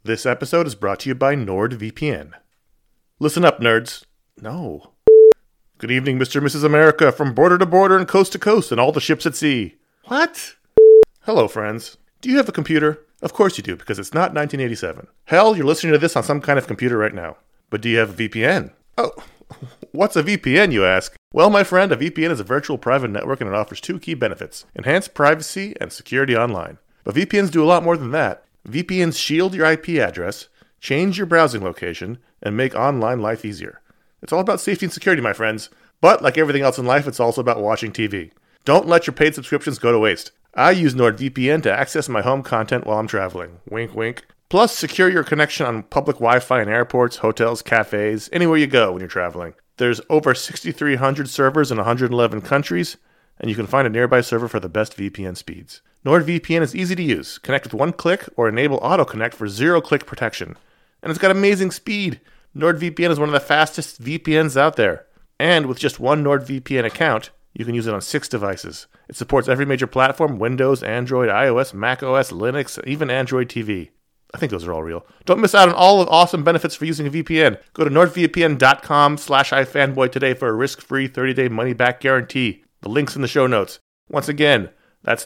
This episode is brought to you by NordVPN. Listen up, nerds. No. Good evening, Mr. and Mrs. America, from border to border and coast to coast and all the ships at sea. What? Hello, friends. Do you have a computer? Of course you do, because it's not 1987. Hell, you're listening to this on some kind of computer right now. But do you have a VPN? Oh, what's a VPN, you ask? Well, my friend, a VPN is a virtual private network and it offers two key benefits: enhanced privacy and security online. But VPNs do a lot more than that. VPNs shield your IP address, change your browsing location, and make online life easier. It's all about safety and security, my friends. But like everything else in life, it's also about watching TV. Don't let your paid subscriptions go to waste. I use NordVPN to access my home content while I'm traveling. Wink, wink. Plus, secure your connection on public Wi-Fi in airports, hotels, cafes, anywhere you go when you're traveling. There's over 6,300 servers in 111 countries, and you can find a nearby server for the best VPN speeds. NordVPN is easy to use. Connect with one click or enable auto-connect for zero-click protection. And it's got amazing speed. NordVPN is one of the fastest VPNs out there. And with just one NordVPN account, you can use it on 6 devices. It supports every major platform: Windows, Android, iOS, macOS, Linux, even Android TV. I think those are all real. Don't miss out on all the awesome benefits for using a VPN. Go to nordvpn.com/ifanboy today for a risk-free 30-day money-back guarantee. The link's in the show notes. Once again, that's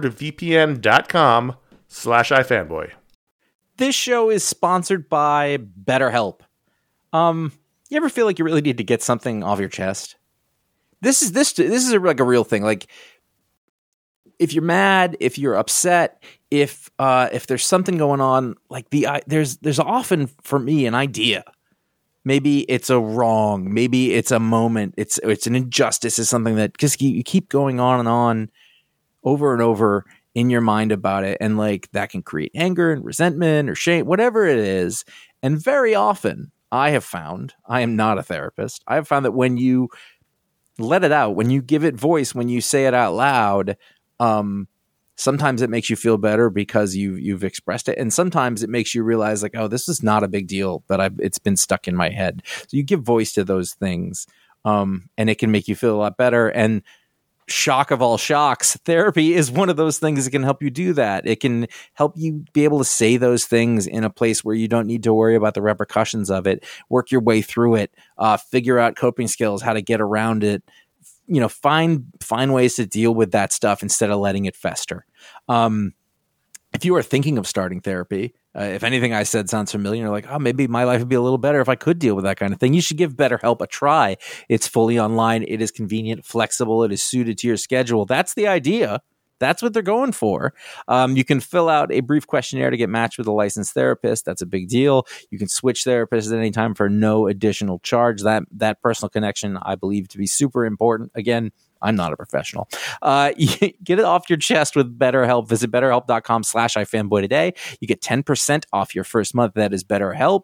nordvpn.com/ifanboy. This show is sponsored by BetterHelp. You ever feel like you really need to get something off your chest? This is like a real thing. Like, if you're mad, if you're upset, if there's something going on, like there's often for me an idea. Maybe it's a wrong, maybe it's a moment, it's an injustice, is something that just you keep going on and on over and over in your mind about it, and like that can create anger and resentment or shame, whatever it is. And very often, I have found, I am not a therapist, I have found that when you let it out, when you give it voice, when you say it out loud, sometimes it makes you feel better because you've expressed it, and sometimes it makes you realize like, oh, this is not a big deal, but it's been stuck in my head. So you give voice to those things, and it can make you feel a lot better. And shock of all shocks, therapy is one of those things that can help you do that. It can help you be able to say those things in a place where you don't need to worry about the repercussions of it, work your way through it, figure out coping skills, how to get around it, find ways to deal with that stuff instead of letting it fester. If you are thinking of starting therapy, if anything I said sounds familiar, you're like, oh, maybe my life would be a little better if I could deal with that kind of thing, you should give BetterHelp a try. It's fully online. It is convenient, flexible. It is suited to your schedule. That's the idea. That's what they're going for. You can fill out a brief questionnaire to get matched with a licensed therapist. That's a big deal. You can switch therapists at any time for no additional charge. That personal connection, I believe, to be super important. Again, I'm not a professional. Get it off your chest with BetterHelp. Visit BetterHelp.com/ifanboy today. You get 10% off your first month. That is BetterHelp,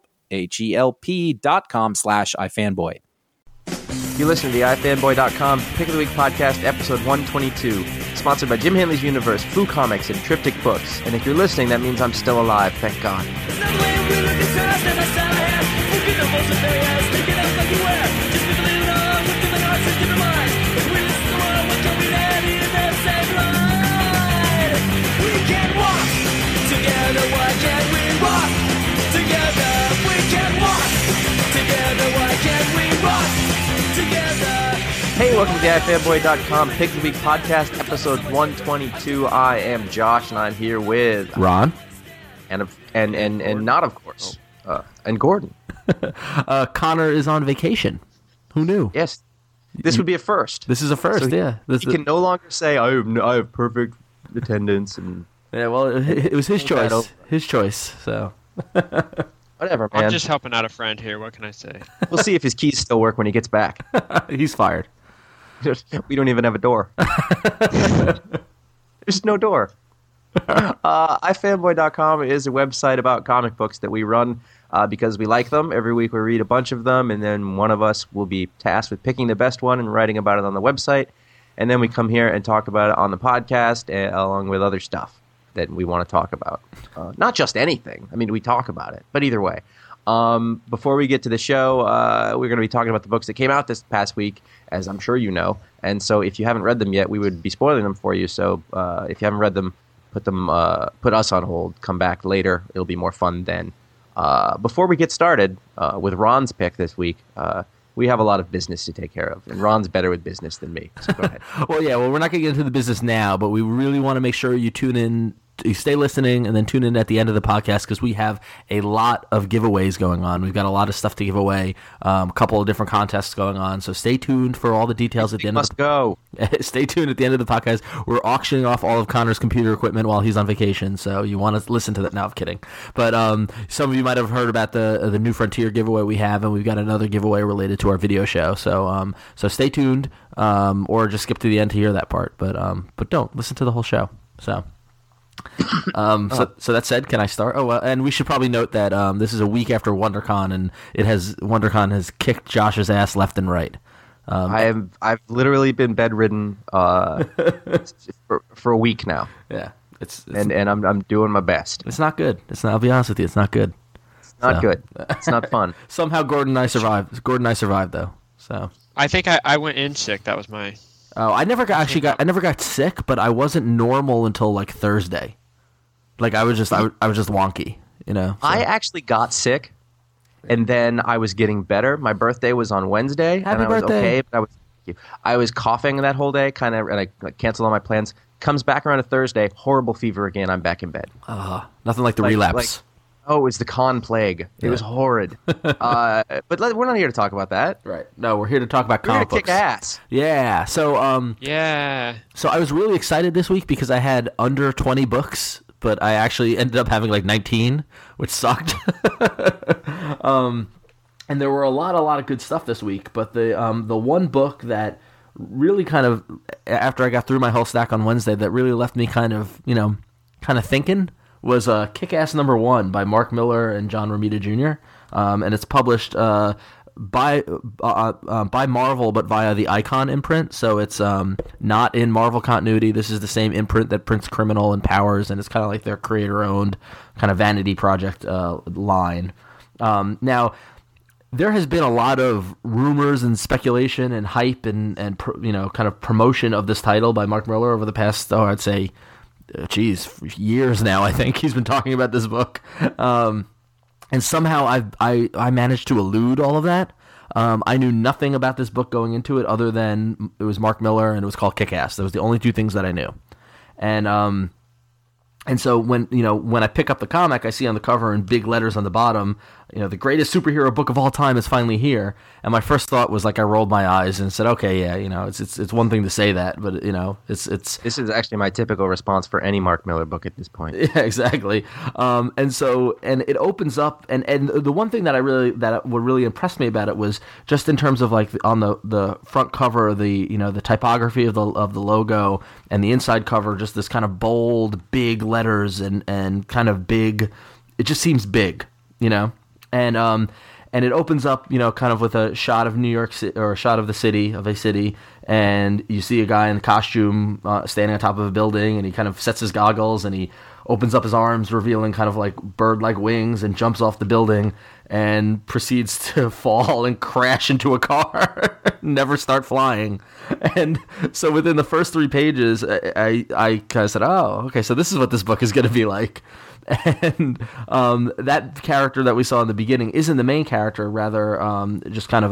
HELP.com/ifanboy. You listen to the iFanboy.com Pick of the Week podcast, episode 122, sponsored by Jim Hanley's Universe, Foo Comics, and Triptych Books. And if you're listening, that means I'm still alive. Thank God. Hey, welcome to the iFanboy.com Pick of the Week podcast, episode 122. I am Josh, and I'm here with Ron, and not, of course, and Gordon. Connor is on vacation. Who knew? Yes, this would be a first. This is a first. So yeah, he can no longer say I have perfect attendance, and yeah. Well, it was his choice. His choice. So whatever, man. I'm just helping out a friend here. What can I say? We'll see if his keys still work when he gets back. He's fired. We don't even have a door. There's no door. iFanboy.com is a website about comic books that we run because we like them. Every week we read a bunch of them, and then one of us will be tasked with picking the best one and writing about it on the website. And then we come here and talk about it on the podcast along with other stuff that we want to talk about. Not just anything. I mean, we talk about it, but either way. Before we get to the show, we're going to be talking about the books that came out this past week, as I'm sure you know. And so if you haven't read them yet, we would be spoiling them for you. So if you haven't read them, put us on hold. Come back later. It'll be more fun then. Before we get started with Ron's pick this week, we have a lot of business to take care of, and Ron's better with business than me. So go ahead. Well, we're not going to get into the business now, but we really want to make sure you tune in, you stay listening, and then tune in at the end of the podcast because we have a lot of giveaways going on. We've got a lot of stuff to give away, a couple of different contests going on. So stay tuned for all the details at the end. Stay tuned at the end of the podcast. We're auctioning off all of Connor's computer equipment while he's on vacation, so you want to listen to that. No, I'm kidding. But some of you might have heard about the New Frontier giveaway we have, and we've got another giveaway related to our video show. So stay tuned, or just skip to the end to hear that part. But don't listen to the whole show. So that said, can I start? And we should probably note that this is a week after WonderCon, and WonderCon has kicked Josh's ass left and right. I've literally been bedridden for a week now. Yeah, and I'm doing my best. It's not good. I'll be honest with you, it's not good. It's not good. It's not fun. Somehow Gordon and I survived though. So I think I went in sick. That was my. Oh, I never got sick, but I wasn't normal until like Thursday. Like I was just wonky, you know. So. I actually got sick, and then I was getting better. My birthday was on Wednesday, Happy and I was birthday. okay. But I was coughing that whole day, and I canceled all my plans. Comes back around a Thursday, horrible fever again. I'm back in bed. Nothing like the relapse. Oh, it was the con plague. It was horrid. But we're not here to talk about that. Right. No, we're here to talk about comic books. Kick ass. Yeah. So Yeah. So I was really excited this week because I had under 20 books, but I actually ended up having like 19, which sucked. And there were a lot of good stuff this week, but the one book that really kind of, after I got through my whole stack on Wednesday, that really left me kind of thinking was Kick-Ass #1 by Mark Miller and John Romita Jr. And it's published by Marvel, but via the Icon imprint. So it's not in Marvel continuity. This is the same imprint that prints Criminal and Powers, and it's kind of like their creator-owned kind of vanity project line. Now, there has been a lot of rumors and speculation and hype and kind of promotion of this title by Mark Miller over the past, I'd say, years now. I think he's been talking about this book, and somehow I managed to elude all of that. I knew nothing about this book going into it, other than it was Mark Miller and it was called Kick-Ass. That was the only two things that I knew, and so when I pick up the comic, I see on the cover in big letters on the bottom, the greatest superhero book of all time is finally here. And my first thought was like, I rolled my eyes and said, okay, yeah, it's one thing to say that, but it's. This is actually my typical response for any Mark Miller book at this point. Yeah, exactly. And it opens up, and the one thing that would really impress me about it was just in terms of like on the front cover, the typography of the logo, and the inside cover, just this kind of bold, big letters and kind of big. It just seems big, And it opens up, kind of with a shot of New York City, or a shot of a city, and you see a guy in costume standing on top of a building, and he kind of sets his goggles, and he opens up his arms, revealing kind of like bird-like wings, and jumps off the building, and proceeds to fall and crash into a car, never start flying. And so within the first 3 pages, I kind of said, oh, okay, so this is what this book is going to be like. And that character that we saw in the beginning isn't the main character, rather just kind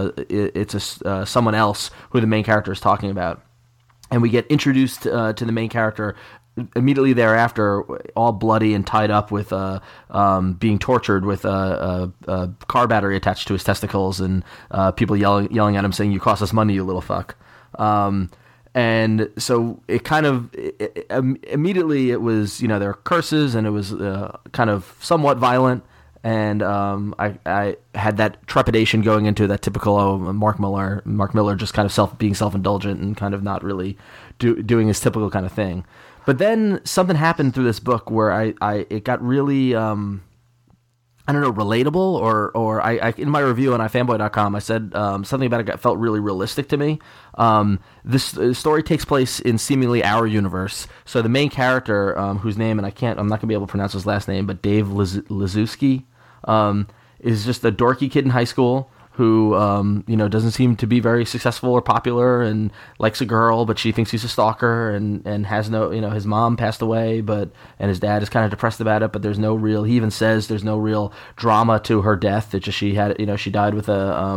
of someone else who the main character is talking about. And we get introduced to the main character immediately thereafter, all bloody and tied up with being tortured with a car battery attached to his testicles, and people yelling at him saying, "You cost us money, you little fuck." And so it kind of immediately it was, there were curses, and it was kind of somewhat violent. And I had that trepidation going into that typical Mark Miller just kind of being self-indulgent and kind of not really doing his typical kind of thing. But then something happened through this book where it got really relatable, or I in my review on ifanboy.com, I said something about it felt really realistic to me. This story takes place in seemingly our universe. So the main character, whose name, and I'm not gonna be able to pronounce his last name, but Dave Lazowski, is just a dorky kid in high school who doesn't seem to be very successful or popular and likes a girl, but she thinks he's a stalker and has no, his mom passed away, and his dad is kind of depressed about it, but there's no real, he even says there's no real drama to her death. It's just she had, she died with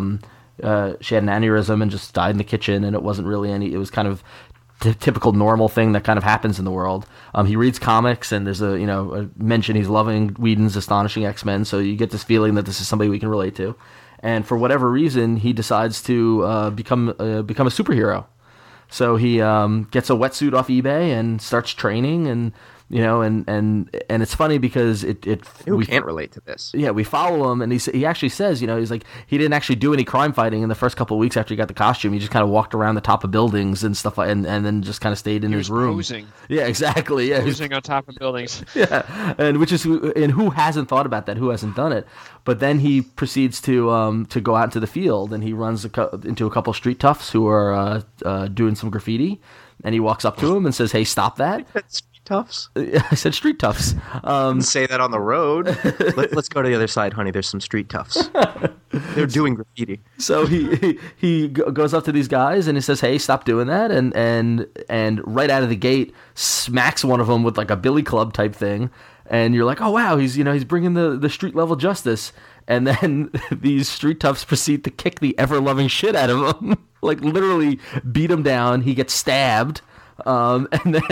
she had an aneurysm and just died in the kitchen, and it wasn't really it was kind of typical normal thing that kind of happens in the world. He reads comics, and there's a mention he's loving Whedon's Astonishing X-Men, so you get this feeling that this is somebody we can relate to. And for whatever reason, he decides to become a superhero. So he gets a wetsuit off eBay and starts training, and and it's funny because we can't relate to this. Yeah, we follow him, and he actually says, he's like, he didn't actually do any crime fighting in the first couple of weeks after he got the costume. He just kind of walked around the top of buildings and stuff, and then just kind of stayed in his room. Posing. Yeah, exactly. Yeah, posing on top of buildings. Yeah, and who hasn't thought about that? Who hasn't done it? But then he proceeds to go out into the field, and he runs into a couple street toughs who are doing some graffiti, and he walks up to him and says, "Hey, stop that." Toughs? I said street toughs. Say that on the road. Let's go to the other side, honey. There's some street toughs. They're doing graffiti. So he goes up to these guys and he says, "Hey, stop doing that!" And right out of the gate smacks one of them with like a billy club type thing. And you're like, "Oh wow, he's bringing the street level justice." And then these street toughs proceed to kick the ever loving shit out of him, like literally beat him down. He gets stabbed. And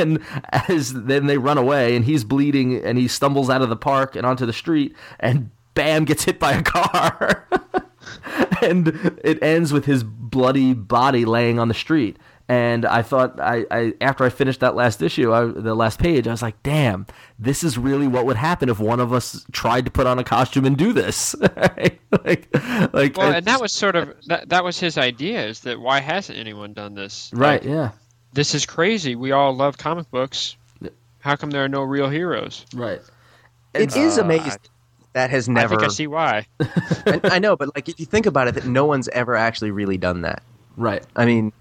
then they run away, and he's bleeding, and he stumbles out of the park and onto the street, and bam, gets hit by a car. And it ends with his bloody body laying on the street. And I thought, I after I finished that last issue, the last page, I was like, damn, this is really what would happen if one of us tried to put on a costume and do this. Well, and that was sort of, that was his idea, is that why hasn't anyone done this? Right, yeah. This is crazy. We all love comic books. How come there are no real heroes? Right. It is amazing. That has never... I think I see why. I know, but like if you think about it, that no one's ever actually really done that. Right. I mean,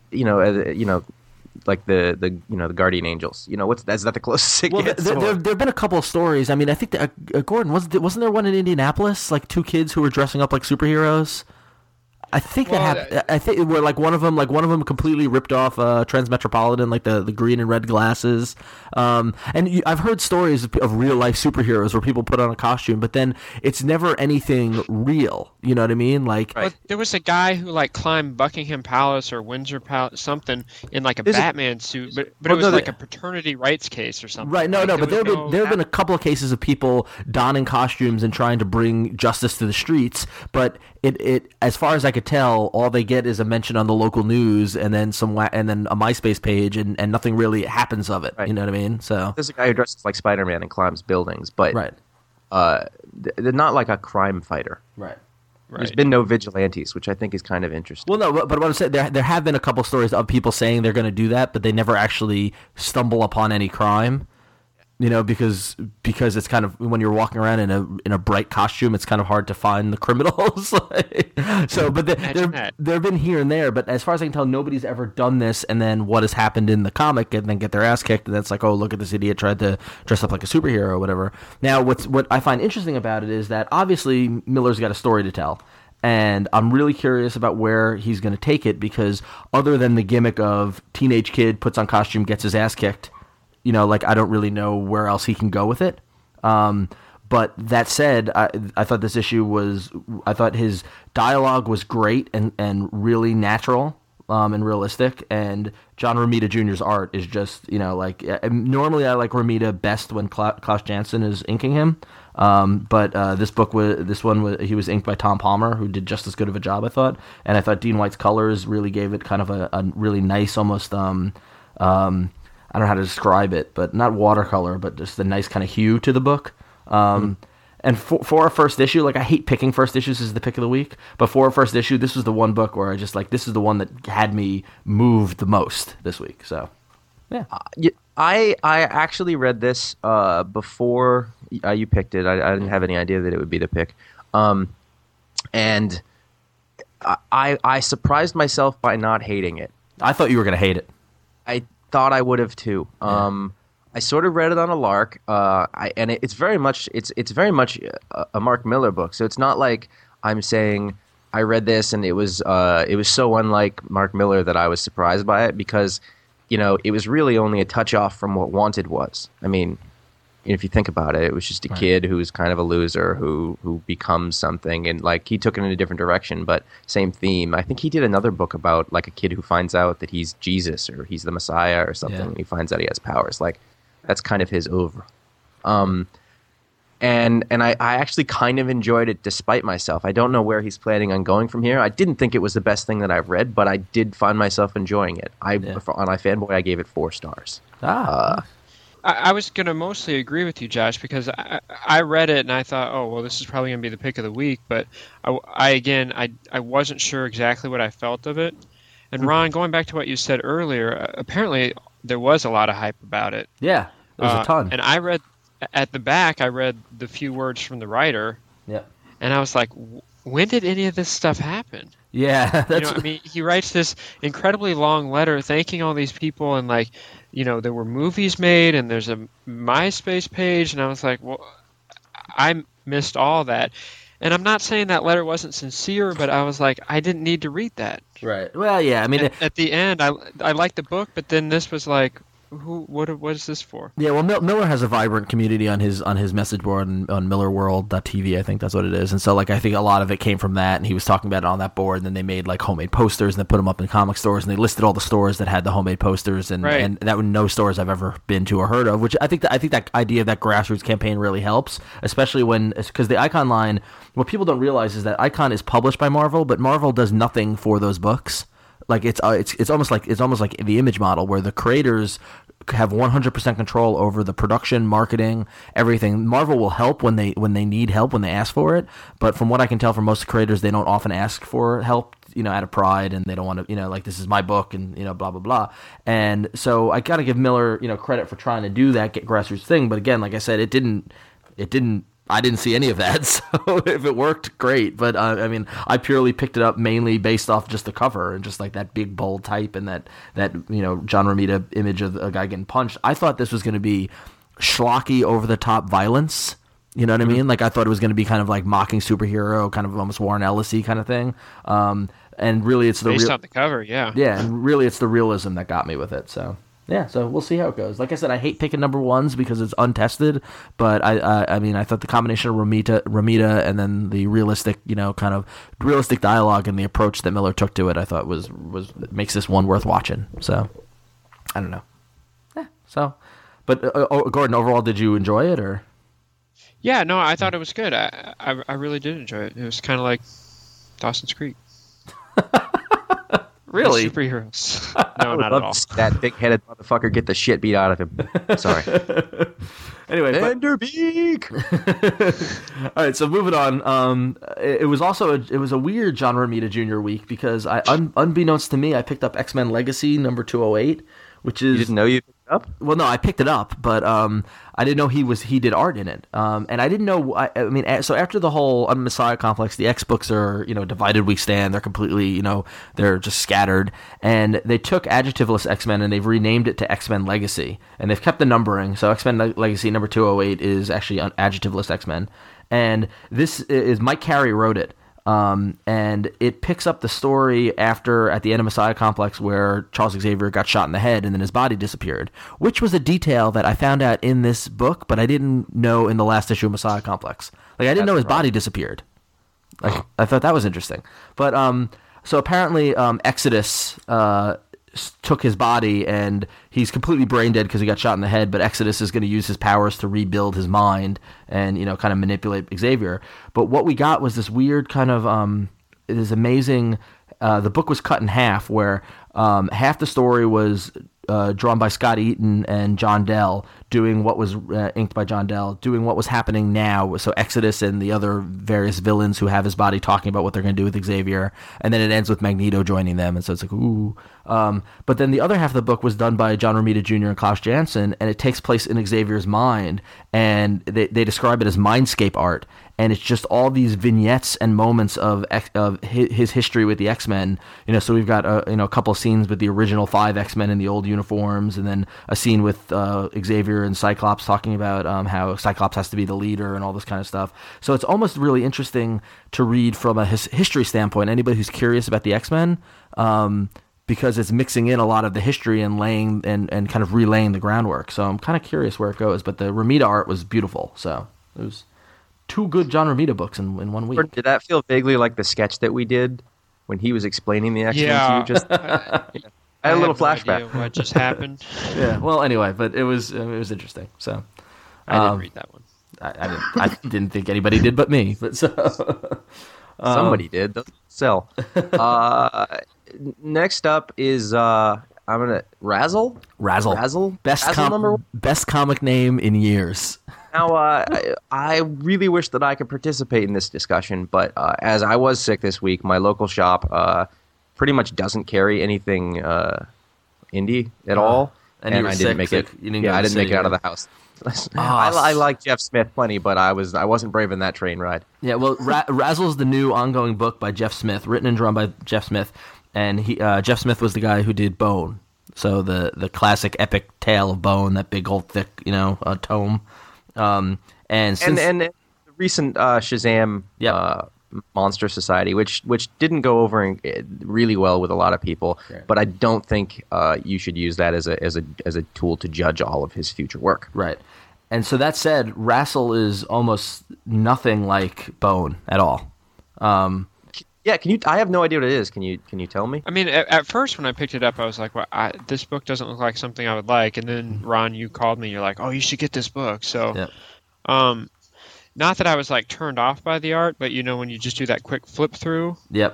like the Guardian Angels. Is that the closest it gets? There have been a couple of stories. I mean, I think that, Gordon, wasn't there one in Indianapolis, like two kids who were dressing up like superheroes? I think that happened. I think where one of them completely ripped off Transmetropolitan, like the green and red glasses. I've heard stories of real life superheroes where people put on a costume, but then it's never anything real. You know what I mean? Like, well, there was a guy who climbed Buckingham Palace or Windsor Palace, something in a Batman suit, but it was a paternity rights case or something. Right? No, but there have been a couple of cases of people donning costumes and trying to bring justice to the streets, but it as far as I could tell, all they get is a mention on the local news and then a MySpace page, and nothing really happens of it. Right. You know what I mean? So there's a guy who dresses like Spider-Man and climbs buildings, but right. They're not like a crime fighter. Right. There's been no vigilantes, which I think is kind of interesting. Well, no, but what I'm saying, there have been a couple stories of people saying they're going to do that, but they never actually stumble upon any crime. Because it's kind of, when you're walking around in a bright costume, it's kind of hard to find the criminals. So, but there have been here and there, but as far as I can tell, nobody's ever done this. And then what has happened in the comic, and then get their ass kicked, and that's like, oh, look at this idiot tried to dress up like a superhero or whatever. Now, what I find interesting about it is that obviously Miller's got a story to tell. And I'm really curious about where he's going to take it, because other than the gimmick of teenage kid puts on costume, gets his ass kicked, I don't really know where else he can go with it. But that said, I thought this issue I thought his dialogue was great and really natural and realistic. And John Romita Jr.'s art is just, normally I like Romita best when Klaus Janson is inking him. But this one he was inked by Tom Palmer, who did just as good of a job, I thought. And I thought Dean White's colors really gave it kind of a really nice, almost, I don't know how to describe it, but not watercolor, but just a nice kind of hue to the book. And for our first issue, I hate picking first issues as the pick of the week, but for our first issue, this was the one book where I just this is the one that had me moved the most this week. So, yeah. I actually read this before you picked it. I didn't have any idea that it would be the pick. And I surprised myself by not hating it. I thought you were going to hate it. I thought I would have too. Yeah. I sort of read it on a lark, it's very much a Mark Miller book. So it's not like I'm saying, I read this and it was so unlike Mark Millar that I was surprised by it because, it was really only a touch off from what Wanted was. I mean, if you think about it, it was just a kid who's kind of a loser who becomes something, and like he took it in a different direction, but same theme. I think he did another book about like a kid who finds out that he's Jesus or he's the Messiah or something. And he finds out he has powers. Like that's kind of his oeuvre. And I actually kind of enjoyed it despite myself. I don't know where he's planning on going from here. I didn't think it was the best thing that I've read, but I did find myself enjoying it. On iFanboy, I gave it 4 stars. I was going to mostly agree with you, Josh, because I read it and I thought, oh, well, this is probably going to be the pick of the week. But I wasn't sure exactly what I felt of it. And Ron, going back to what you said earlier, apparently there was a lot of hype about it. Yeah, there's a ton. And I read... At the back, I read the few words from the writer, and I was like, when did any of this stuff happen? Yeah. He writes this incredibly long letter thanking all these people, and there were movies made, and there's a MySpace page, and I was like, well, I missed all that. And I'm not saying that letter wasn't sincere, but I was like, I didn't need to read that. Right. Well, yeah, I mean... At the end, I liked the book, but then this was like... What is this for? Yeah, well, Millar has a vibrant community on his message board on MillarWorld.tv, I think that's what it is. And so, I think a lot of it came from that, and he was talking about it on that board, and then they made, homemade posters, and they put them up in comic stores, and they listed all the stores that had the homemade posters, and that were no stores I've ever been to or heard of, which I think that idea of that grassroots campaign really helps, especially because the Icon line, what people don't realize is that Icon is published by Marvel, but Marvel does nothing for those books. It's almost like the Image model where the creators have 100% control over the production, marketing, everything. Marvel will help when they need help, when they ask for it. But from what I can tell from most creators, they don't often ask for help, out of pride, and they don't want to, this is my book, and blah blah blah. And so I got to give Millar, credit for trying to do that grassroots thing. But again, like I said, I didn't see any of that, so if it worked, great. But I purely picked it up mainly based off just the cover and just that big bold type and that John Romita image of a guy getting punched. I thought this was going to be schlocky, over the top violence. You know what I mean? I thought it was going to be kind of mocking superhero, kind of almost Warren Ellis-y kind of thing. And really, it's based on the cover, yeah. Yeah, and really, it's the realism that got me with it. So. Yeah, so we'll see how it goes. Like I said, I hate picking number ones because it's untested, but I thought the combination of Romita and then the realistic, kind of realistic dialogue and the approach that Millar took to it, I thought was makes this one worth watching. So, I don't know. Yeah. So, but Gordon, overall, did you enjoy it or? Yeah, no, I thought it was good. I really did enjoy it. It was kind of like Dawson's Creek. Really? Superheroes. No, not at all. That big-headed motherfucker get the shit beat out of him. Sorry. Anyway, Vanderbeek. All right, so moving on. It was a weird John Romita Jr. week because unbeknownst to me, I picked up X-Men Legacy number 208, which is... You didn't know you picked it up? Well, no, I picked it up, but I didn't know he did art in it. And I didn't know. So after the whole Messiah complex, the X books are divided. We stand. They're completely they're just scattered. And they took adjectiveless X-Men and they've renamed it to X-Men Legacy, and they've kept the numbering. So X-Men Legacy number 208 is actually adjectiveless X-Men, and this is Mike Carey wrote it. And it picks up the story at the end of Messiah Complex where Charles Xavier got shot in the head and then his body disappeared, which was a detail that I found out in this book, but I didn't know in the last issue of Messiah Complex. I didn't know his body disappeared. I thought that was interesting. But, so apparently, Exodus, took his body and he's completely brain dead because he got shot in the head, but Exodus is going to use his powers to rebuild his mind and kind of manipulate Xavier. But what we got was this weird kind of it is amazing. The book was cut in half where half the story was drawn by Scott Eaton and John Dell, doing what was inked by John Dell, doing what was happening now. So Exodus and the other various villains who have his body talking about what they're going to do with Xavier, and then it ends with Magneto joining them, and so it's ooh. But then the other half of the book was done by John Romita Jr. and Klaus Janson, and it takes place in Xavier's mind, and they describe it as mindscape art. and it's just all these vignettes and moments of his history with the X-Men. So we've got a couple of scenes with the original 5 X-Men in the old uniforms, and then a scene with Xavier and Cyclops talking about how Cyclops has to be the leader and all this kind of stuff. So it's almost really interesting to read from a history standpoint. Anybody who's curious about the X-Men, because it's mixing in a lot of the history and laying and kind of relaying the groundwork. So I'm kind of curious where it goes. But the Romita art was beautiful. So it was 2 good John Romita books in 1 week. Did that feel vaguely like the sketch that we did when he was explaining the X-Men Yeah. to you? Just I had a little flashback. No idea what just happened? Yeah. Well, anyway, but it was interesting. So I didn't read that one. I didn't think anybody did but me. But so Somebody did. Doesn't sell. Next up is Razzle. Razzle. Razzle number 1. Best comic name in years. Now, I really wish that I could participate in this discussion, but as I was sick this week, my local shop pretty much doesn't carry anything indie at all, and you were I sick, didn't make sick. it. You didn't go to I the didn't make city, it out of yeah. the house. I like Jeff Smith plenty, but I wasn't brave in that train ride. Yeah, well, Razzle's the new ongoing book by Jeff Smith, written and drawn by Jeff Smith, and Jeff Smith was the guy who did Bone, so the classic epic tale of Bone, that big old thick tome, and the recent Shazam Monster Society, which didn't go over really well with a lot of people, right. But I don't think you should use that as a tool to judge all of his future work. Right. And so that said, Razzle is almost nothing like Bone at all. Yeah, can you? I have no idea what it is. Can you tell me? I mean, at first when I picked it up, I was like, "Well, this book doesn't look like something I would like." And then Ron, you called me. You're like, "Oh, you should get this book." So, Yep. Not that I was like turned off by the art, but when you just do that quick flip through, Yep.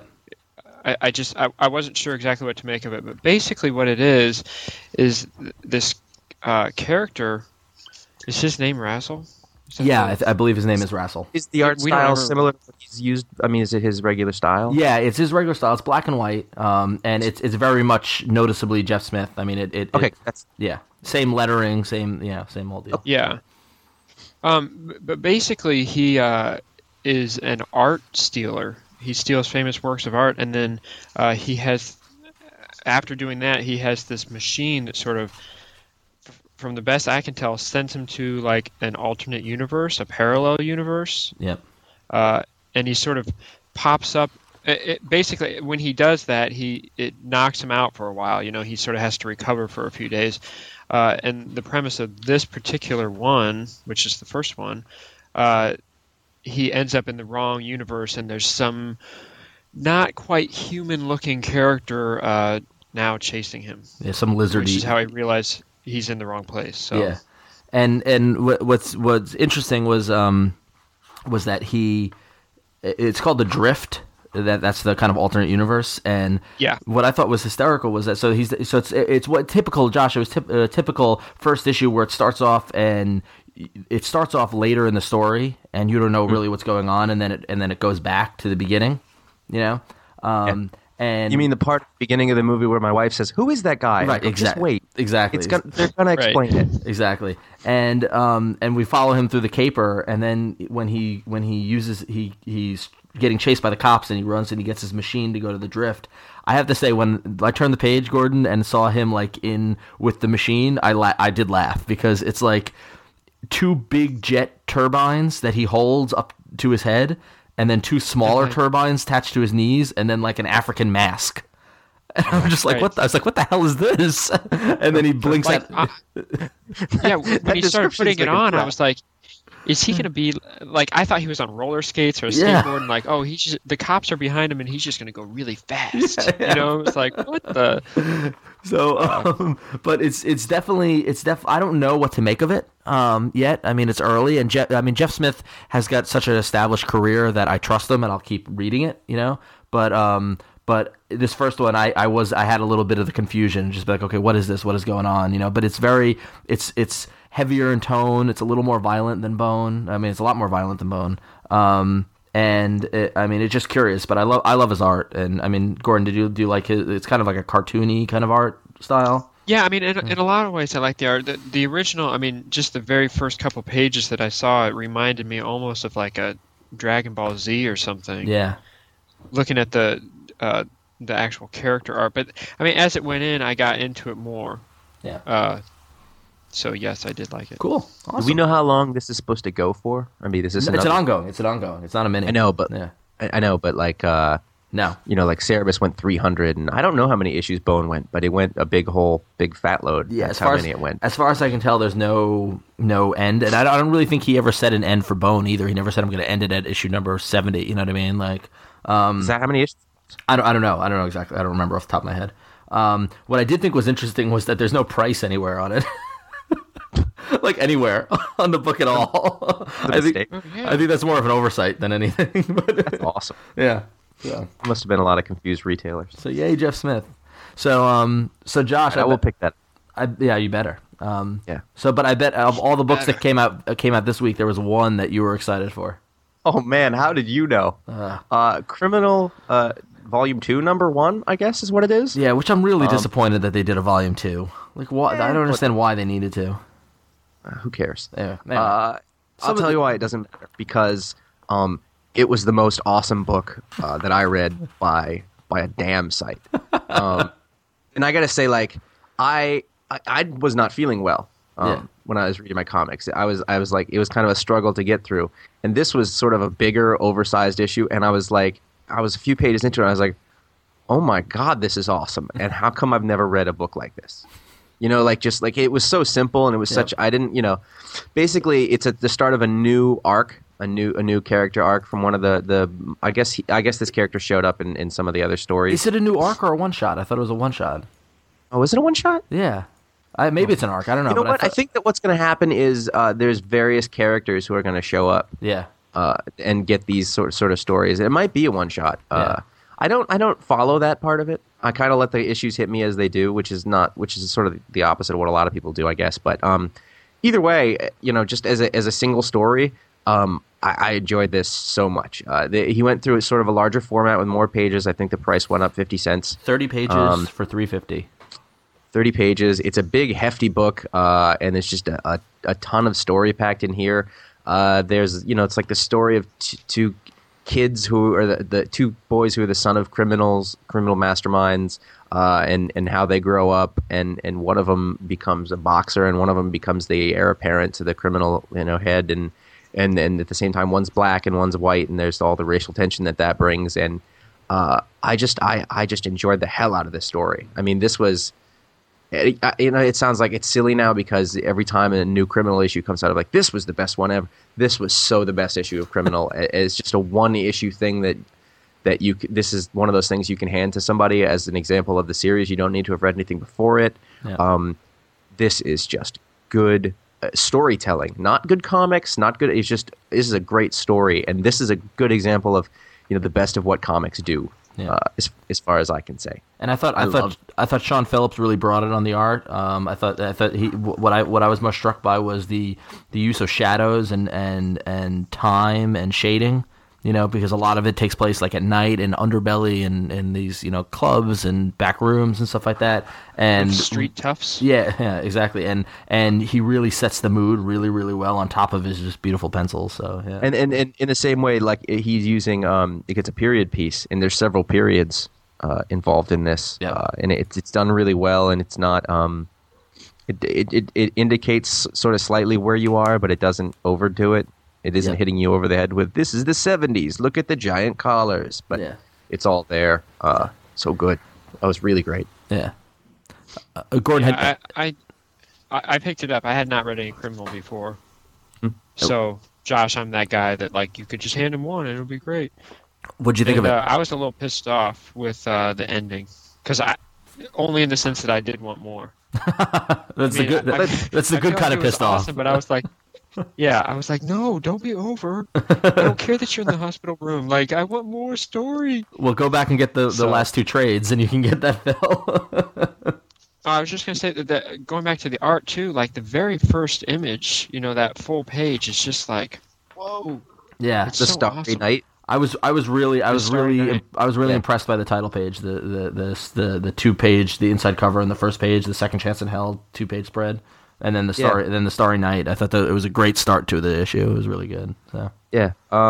I wasn't sure exactly what to make of it. But basically, what it is this character. Is his name Razzle? Yeah, I believe his name is Razzle. Is the art We don't style ever- similar to what he's used? I mean, is it his regular style? Yeah, it's his regular style. It's black and white, and it's very much noticeably Jeff Smith. I mean, Okay, yeah, same lettering, same whole deal. Yeah. But basically, he is an art stealer. He steals famous works of art, and then he has, after doing that, he has this machine that sort of, from the best I can tell, sends him to like an alternate universe, a parallel universe. Yep. And he sort of pops up. Basically, when he does that, it knocks him out for a while. He sort of has to recover for a few days. And the premise of this particular one, which is the first one, he ends up in the wrong universe, and there's some not quite human-looking character now chasing him. Yeah, some lizardy. Which is how I realized he's in the wrong place. So. Yeah, and what's interesting was that it's called the Drift. That's the kind of alternate universe, and yeah. What I thought was hysterical was that it's what typical Josh. It was typical first issue where it starts off later in the story, and you don't know really what's going on, and then it goes back to the beginning, Yeah. And you mean the part at the beginning of the movie where my wife says, "Who is that guy?" Right, Just exactly. wait. Exactly. They're gonna explain it. Exactly. And we follow him through the caper, and then when he's getting chased by the cops, and he runs and he gets his machine to go to the Drift. I have to say, when I turned the page, Gordon, and saw him like in with the machine, I did laugh, because it's like 2 big jet turbines that he holds up to his head, and then 2 smaller turbines attached to his knees, and then like an African mask. And I'm just like, Right. what the hell is this? And then he blinks Like, at. Yeah, when he started description's putting it like a on, I trap. was like, is he going to be like, I thought he was on roller skates or a Yeah. skateboard, and like, oh, the cops are behind him and he's just going to go really fast. It's like, what the? So, but it's definitely I don't know what to make of it yet. I mean, it's early, and Jeff Smith has got such an established career that I trust him, and I'll keep reading it. But this first one, I had a little bit of the confusion, just be like, okay, what is this? What is going on? But it's it's heavier in tone. It's a little more violent than Bone. I mean, it's a lot more violent than Bone. It's just curious, but I love his art. And I mean, Gordon, do you like his? It's kind of like a cartoony kind of art style. Yeah, I mean, in a lot of ways, I like the art. The original, I mean, just the very first couple pages that I saw, it reminded me almost of like a Dragon Ball Z or something. Yeah. Looking at the actual character art, but I mean, as it went in, I got into it more. Yeah. So yes, I did like it. Cool. Awesome. Do we know how long this is supposed to go for? I mean, this is It's an ongoing. It's not a mini. I know, but yeah. I know, but like No. like Cerebus went 300, and I don't know how many issues Bone went, but it went a big fat load. Yeah, That's as far how many it went. As far as I can tell, there's no end, and I don't really think he ever said an end for Bone either. He never said I'm going to end it at issue number 70. You know what I mean? Like, Is that how many issues? I don't know. I don't know exactly. I don't remember off the top of my head. What I did think was interesting was that there's no price anywhere on it. Like anywhere on the book at all. I think that's more of an oversight than anything. But, That's awesome. yeah. So Must have been a lot of confused retailers. yay, Jeff Smith. So Josh, I will pick that. yeah, you better. Yeah. So, but I bet of all the books that came out this week, there was one that you were excited for. Oh man, how did you know? Criminal Volume 2, number 1, I guess is what it is. Yeah, which I'm really disappointed that they did a volume 2. Like, what? I don't understand why they needed to. Who cares? Yeah, I'll tell you why it doesn't matter. Because it was the most awesome book that I read by a damn sight. And I gotta say, like, I was not feeling well when I was reading my comics. I was like, it was kind of a struggle to get through. And this was sort of a bigger, oversized issue. And I was a few pages into it, and I was like, oh my God, this is awesome. And how come I've never read a book like this? You know, like, just like, it was so simple, and it was such, I didn't, basically it's at the start of a new arc, a new character arc from one of the I guess this character showed up in some of the other stories. Is it a new arc or a one-shot? I thought it was a one-shot. Oh, is it a one-shot? Yeah. Maybe it's an arc. I don't know. You know but what? I think that what's going to happen is there's various characters who are going to show up. Yeah. And get these sort of stories. It might be a one shot. Yeah. I don't follow that part of it. I kind of let the issues hit me as they do, which is sort of the opposite of what a lot of people do, I guess. But either way, just as a single story, I enjoyed this so much. He went through sort of a larger format with more pages. I think the price went up 50 cents. 30 pages for $3.50. 30 pages. It's a big, hefty book, and there's just a ton of story packed in here. There's, it's like the story of two kids who are the two boys who are the son of criminal masterminds, and how they grow up, and one of them becomes a boxer, and one of them becomes the heir apparent to the criminal, head, and at the same time one's black and one's white, and there's all the racial tension that brings, and I just enjoyed the hell out of this story. I mean, this was. It sounds like it's silly now because every time a new Criminal issue comes out, I'm like, this was the best one ever. This was so the best issue of Criminal. It's just a one-issue thing that this is one of those things you can hand to somebody as an example of the series. You don't need to have read anything before it. Yeah. This is just good storytelling, not good comics, not good. This is a great story, and this is a good example of the best of what comics do. Yeah. As far as I can say, and I thought Sean Phillips really brought it on the art. I thought what I was most struck by was the use of shadows and time and shading. Because a lot of it takes place like at night in underbelly and these clubs and back rooms and stuff like that. And street toughs. Yeah, exactly. And he really sets the mood really, really well on top of his just beautiful pencils. So yeah. And in the same way, like he's using it's a period piece, and there's several periods involved in this. Yeah. And it's done really well, and it's not it indicates sort of slightly where you are, but it doesn't overdo it. It isn't hitting you over the head with, this is the 70s, look at the giant collars. But it's all there. So good. That was really great. Yeah. Gordon, I picked it up. I had not read any Criminal before. So, Josh, I'm that guy that, like, you could just hand him one and it'll be great. What'd you think of it? I was a little pissed off with the ending. Because only in the sense that I did want more. That's the good kind of pissed off. Awesome, but I was like, yeah, I was like, no, don't be over. I don't care that you're in the hospital room. Like, I want more story. Well, go back and get the last two trades, and you can get that fill. I was just going to say that going back to the art, too, like, the very first image, that full page is just like, whoa. Yeah. It's the Starry awesome. Night. I was really impressed by the title page, the 2-page, the inside cover, and the first page, the Second Chance in Hell 2-page spread. And then the Starry Night. I thought that it was a great start to the issue. It was really good. So yeah.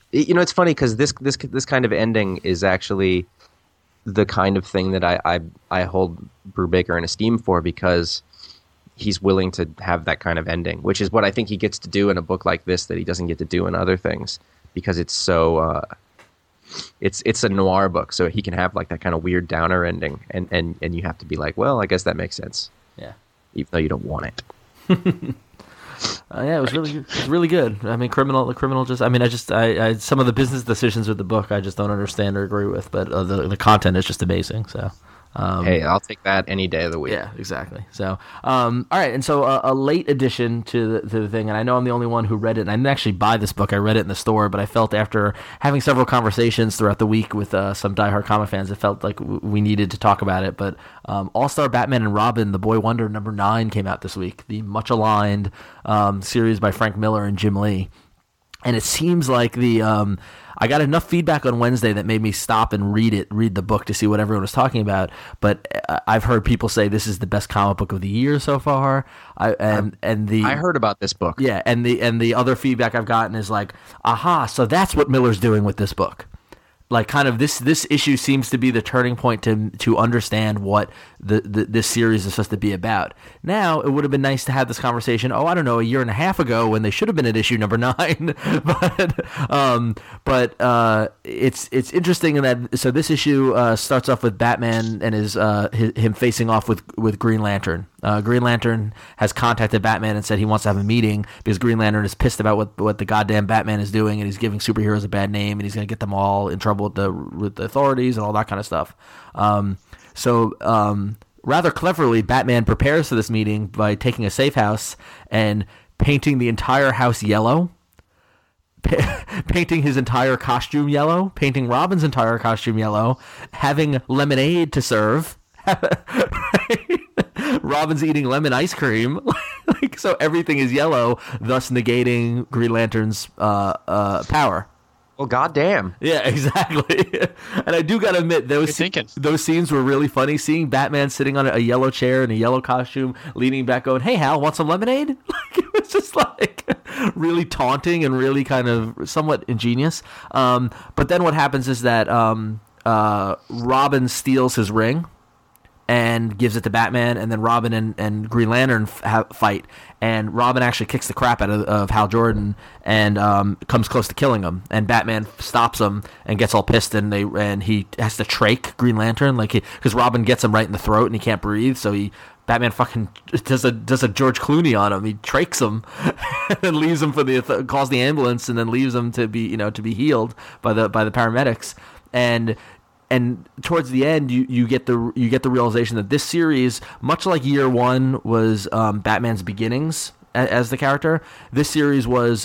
It's funny because this kind of ending is actually the kind of thing that I hold Brubaker in esteem for, because he's willing to have that kind of ending, which is what I think he gets to do in a book like this that he doesn't get to do in other things, because it's so it's a noir book, so he can have like that kind of weird downer ending, and you have to be like, well, I guess that makes sense, Yeah. even though you don't want it. Yeah, it was really good. I mean, the criminal just. I mean, I some of the business decisions with the book I just don't understand or agree with, but the content is just amazing. So. Hey, I'll take that any day of the week. Yeah, exactly. So, all right, and so a late addition to the thing, and I know I'm the only one who read it, and I didn't actually buy this book. I read it in the store, but I felt after having several conversations throughout the week with some diehard comic fans, it felt like we needed to talk about it. But All-Star Batman and Robin, The Boy Wonder #9 came out this week, the much-aligned series by Frank Miller and Jim Lee. And it seems like I got enough feedback on Wednesday that made me stop and read the book to see what everyone was talking about. But I've heard people say this is the best comic book of the year so far. I heard about this book. Yeah, and the other feedback I've gotten is like, aha, so that's what Miller's doing with this book. Like, kind of this issue seems to be the turning point to understand what this series is supposed to be about. Now, it would have been nice to have this conversation, I don't know, a year and a half ago when they should have been at issue number 9. but it's interesting in that. So this issue starts off with Batman and him facing off with Green Lantern. Green Lantern has contacted Batman and said he wants to have a meeting because Green Lantern is pissed about what the goddamn Batman is doing, and he's giving superheroes a bad name, and he's going to get them all in trouble with the authorities and all that kind of stuff. So rather cleverly, Batman prepares for this meeting by taking a safe house and painting the entire house yellow, painting his entire costume yellow, painting Robin's entire costume yellow, having lemonade to serve. Robin's eating lemon ice cream, so everything is yellow, thus negating Green Lantern's power. Well, goddamn. Yeah, exactly. And I do gotta admit, those scenes were really funny. Seeing Batman sitting on a yellow chair in a yellow costume, leaning back, going, "Hey, Hal, want some lemonade?" It was just really taunting and really kind of somewhat ingenious. But then what happens is that Robin steals his ring and gives it to Batman, and then Robin and Green Lantern fight, and Robin actually kicks the crap out of Hal Jordan and comes close to killing him, and Batman stops him and gets all pissed, and he has to trach Green Lantern, because Robin gets him right in the throat and he can't breathe, so Batman fucking does a George Clooney on him. He trachs him and then leaves him calls the ambulance, and then leaves him to be healed by the paramedics. And towards the end, you get the realization that this series, much like Year One was Batman's beginnings as the character, this series was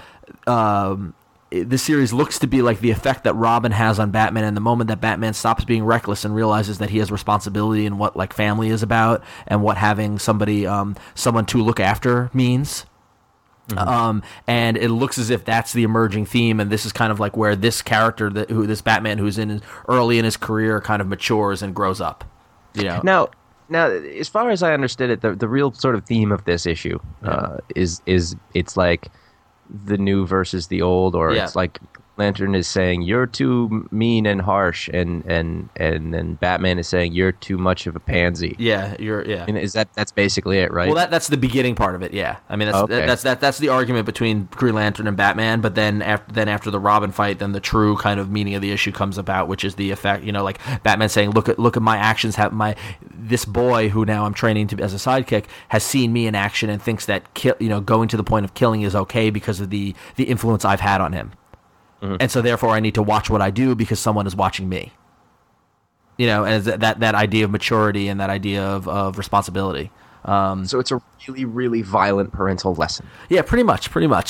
this series looks to be like the effect that Robin has on Batman. And the moment that Batman stops being reckless and realizes that he has responsibility and what family is about and what having someone to look after means. Mm-hmm. And it looks as if that's the emerging theme, and this is kind of like where this character, this Batman who's early in his career, kind of matures and grows up. Now, as far as I understood it, the real sort of theme of this issue is it's like the new versus the old, or it's like Lantern is saying you're too mean and harsh, and then Batman is saying you're too much of a pansy. Yeah, And that's basically it, right? Well, that's the beginning part of it. Yeah, I mean that's the argument between Green Lantern and Batman. But then after the Robin fight, then the true kind of meaning of the issue comes about, which is the effect. Like Batman saying, look at my actions. This boy who now I'm training as a sidekick has seen me in action and thinks that going to the point of killing is okay because of the influence I've had on him. Mm-hmm. And so therefore I need to watch what I do because someone is watching me. And that idea of maturity and that idea of responsibility. So it's a really, really violent parental lesson. Yeah, pretty much.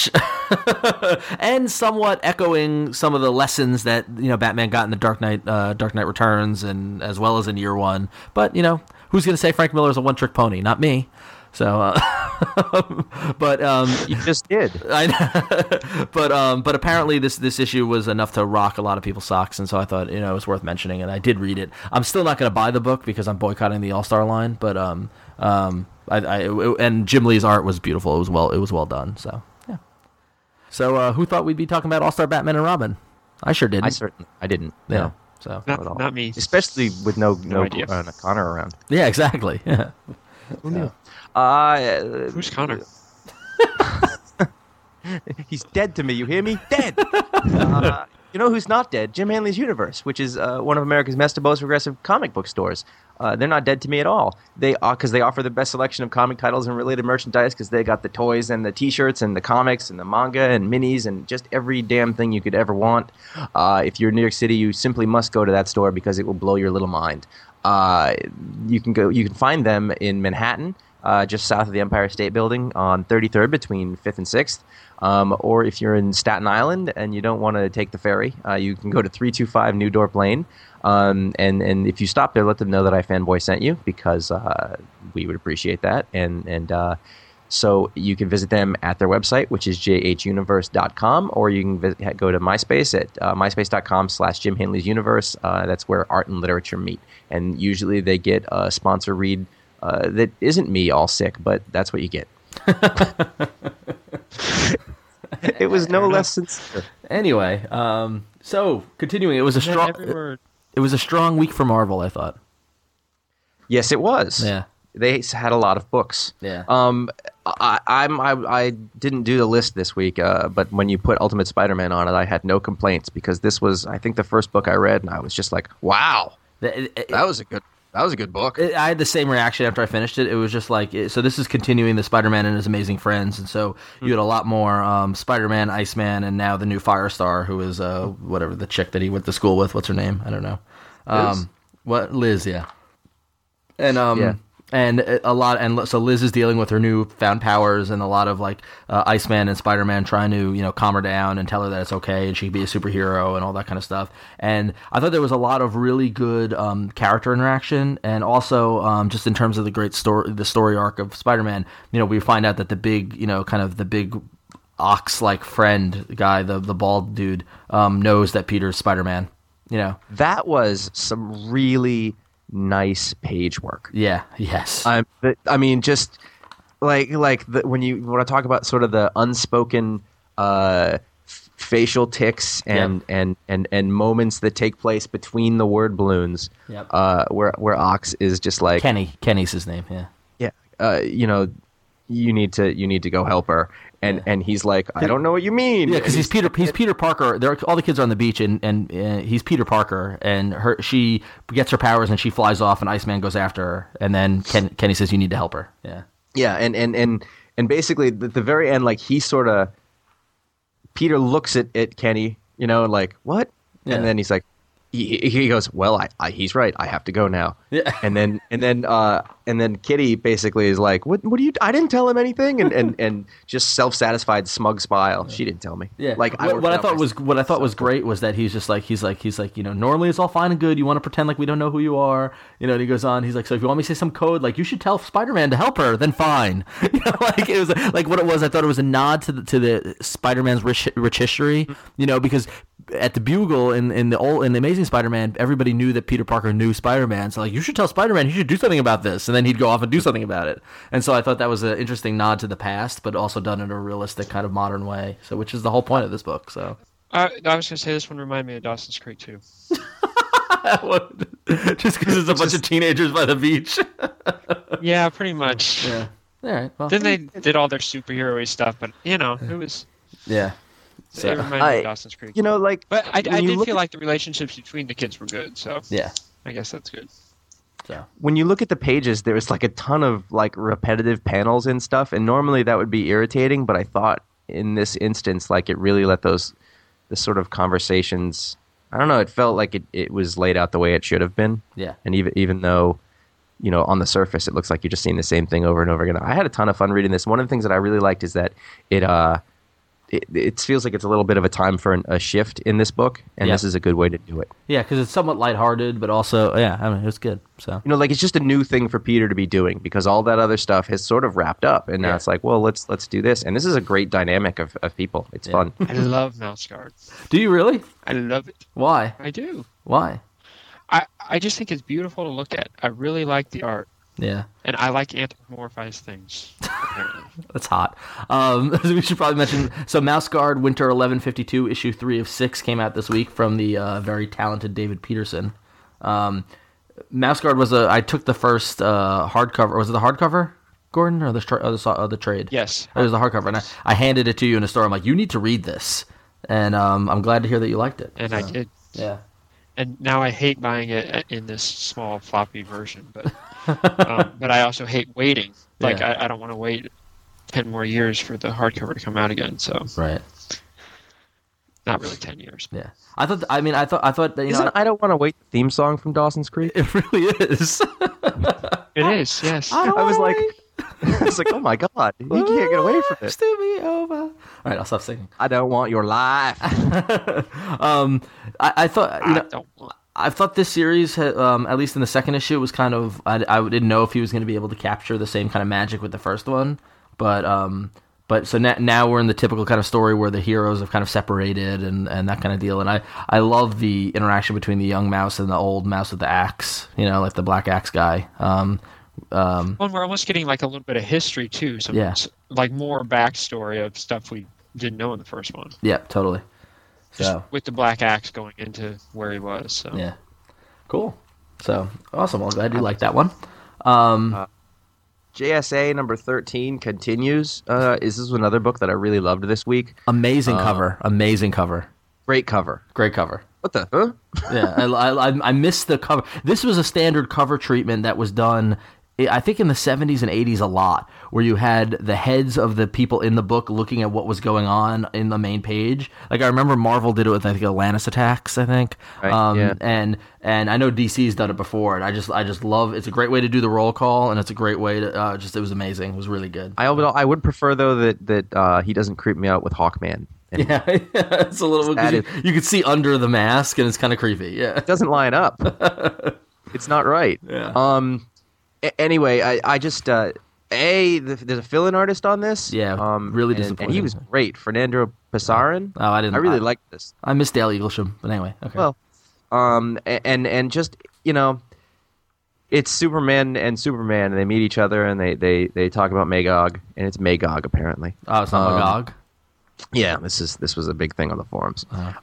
And somewhat echoing some of the lessons that Batman got in the Dark Knight Returns, and as well as in Year One. But who's going to say Frank Miller is a one-trick pony? Not me. So, but you just did. But apparently this issue was enough to rock a lot of people's socks, and so I thought it was worth mentioning, and I did read it. I'm still not going to buy the book because I'm boycotting the All-Star line, but and Jim Lee's art was beautiful. It was well done. So yeah. So who thought we'd be talking about All-Star Batman and Robin? I sure didn't. I didn't. Yeah. No. So Not me. Especially with no idea. Connor around. yeah, exactly. Yeah. Who knew? Who's Connor? He's dead to me. You hear me? Dead. You know who's not dead? Jim Hanley's Universe, which is one of America's most progressive comic book stores. They're not dead to me at all. Because they offer the best selection of comic titles and related merchandise. Because they got the toys and the T-shirts and the comics and the manga and minis and just every damn thing you could ever want. If you're in New York City, you simply must go to that store because it will blow your little mind. You can find them in Manhattan, just south of the Empire State Building on 33rd between 5th and 6th. Or if you're in Staten Island and you don't want to take the ferry, you can go to 325 New Dorp Lane. And if you stop there, let them know that iFanboy sent you because we would appreciate that. And so you can visit them at their website, which is jhuniverse.com, or you can go to MySpace at myspace.com/Jim Hanley's Universe. That's where art and literature meet. And usually they get a sponsor read that isn't me all sick, but that's what you get. It was no less sincere. Anyway, so continuing, it was a strong week for Marvel, I thought. Yes, it was. Yeah. They had a lot of books. Yeah. I didn't do the list this week, but when you put Ultimate Spider-Man on it, I had no complaints because this was, I think, the first book I read, and I was just like, wow, that was a good book. I had the same reaction after I finished it. It was just like, so this is continuing the Spider-Man and His Amazing Friends, and so you had a lot more Spider-Man, Iceman, and now the new Firestar, who is whatever the chick that he went to school with. What's her name? I don't know. Liz, yeah. And Yeah. and a lot, and so Liz is dealing with her newfound powers, and a lot of like Iceman and Spider-Man trying to calm her down and tell her that it's okay and she can be a superhero and all that kind of stuff. And I thought there was a lot of really good character interaction, and also just in terms of the story arc of Spider-Man. We find out that the big kind of the big ox-like friend guy, the bald dude, knows that Peter's Spider-Man. That was some really nice page work. Yeah. Yes. I mean, just when I talk about sort of the unspoken facial tics and moments that take place between the word balloons. Yep. Where Ox is just like Kenny's his name. Yeah. You need to go help her. And he's like, I don't know what you mean. Yeah, because he's Peter Parker. All the kids are on the beach, and he's Peter Parker, and she gets her powers, and she flies off, and Iceman goes after her, and then Kenny says, "You need to help her." Yeah, yeah, and basically at the very end, like he sort of Peter looks at Kenny, like what, and then he's like, he goes, well, he's right. I have to go now. Yeah. And then Kitty basically is like, what do you? I didn't tell him anything, and just self-satisfied, smug smile. She didn't tell me. Yeah. Like what I thought was great was that he's like normally it's all fine and good. You want to pretend like we don't know who you are, and he goes on. He's like, so if you want me to say some code, like you should tell Spider-Man to help her, then fine. Like it was like what it was. I thought it was a nod to the Spider-Man's rich history, because at the Bugle in the Amazing Spider-Man, everybody knew that Peter Parker knew Spider-Man. So like, you should tell Spider-Man he should do something about this, and then he'd go off and do something about it. And so I thought that was an interesting nod to the past, but also done in a realistic kind of modern way. So which is the whole point of this book. So I was going to say this one reminded me of Dawson's Creek too. Just because it's a bunch of teenagers by the beach. Yeah, pretty much. Yeah. All right. Well, Then they did all their superhero-y stuff, but it was. Yeah. So, it reminded me of Dawson's Creek. But I did feel like the relationships between the kids were good, so yeah, I guess that's good. So when you look at the pages, there was like a ton of like repetitive panels and stuff, and normally that would be irritating, but I thought in this instance, like it really let the sort of conversations. I don't know. It felt like it was laid out the way it should have been. Yeah, and even though, on the surface it looks like you're just seeing the same thing over and over again. I had a ton of fun reading this. One of the things that I really liked is that it feels like it's a little bit of a time for a shift in this book, and this is a good way to do it. Yeah, because it's somewhat lighthearted, but also, it's good. So like it's just a new thing for Peter to be doing because all that other stuff has sort of wrapped up, and now it's like, well, let's do this, and this is a great dynamic of people. It's fun. I love Mouse Guard. Do you really? I love it. Why? I do. Why? I just think it's beautiful to look at. I really like the art. Yeah. And I like anthropomorphized things. Apparently. That's hot. We should probably mention, so Mouse Guard Winter 1152 issue 3 of 6 came out this week from the very talented David Peterson. Mouse Guard was I took the first hardcover. Was it the hardcover, Gordon, or the trade? Yes. It was the hardcover, and I handed it to you in a store. I'm like, you need to read this, and I'm glad to hear that you liked it. And I did. Yeah. And now I hate buying it in this small floppy version, but I also hate waiting. Like Yeah. I don't want to wait 10 more years for the hardcover to come out again. So Right. not really 10 years. Yeah. I thought that, you know, Isn't I Don't Want to Wait the theme song from Dawson's Creek? it really is. It is, yes. I was like, oh my god, you can't get away from it. To be over. All right, I'll stop singing. I don't want your life. I thought, you I know, don't want. I thought this series, had, at least in the second issue, was kind of. I didn't know if he was going to be able to capture the same kind of magic with the first one, but so now we're in the typical kind of story where the heroes have kind of separated and that kind of deal, and I love the interaction between the young mouse and the old mouse with the axe, you know, like the black axe guy. Well, we're almost getting like a little bit of history too. Yeah. Like more backstory of stuff we didn't know in the first one. Yeah, totally. Just So with the Black Axe going into where he was. So. yeah, cool. So awesome. Well, glad you liked that one. JSA number 13 continues. This is another book that I really loved this week. Amazing cover. Amazing cover. Great cover. Great cover. What the? Huh? Yeah, I missed the cover. This was a standard cover treatment that was done, I think, in the 70s and 80s a lot, where you had the heads of the people in the book looking at what was going on in the main page. Like, I remember Marvel did it with, I think, Atlantis Attacks, I think. Right, yeah. And I know DC's done it before, and I just love, it's a great way to do the roll call, and it's a great way to, it was amazing. It was really good. I would prefer, though, that he doesn't creep me out with Hawkman. And Yeah, it's a little, That you can see under the mask, and it's kind of creepy, yeah. it doesn't line up. It's not right. Yeah. Anyway, I just there's a fill-in artist on this. Yeah, really and disappointing. he was great, Fernando Pasarin. Oh, I didn't. I really liked this. I miss Dale Eaglesham, but anyway, okay. Well, and just, you know, it's Superman and Superman, and they meet each other, and they talk about Magog, and it's Magog apparently. Oh, it's not Magog? Yeah, this was a big thing on the forums.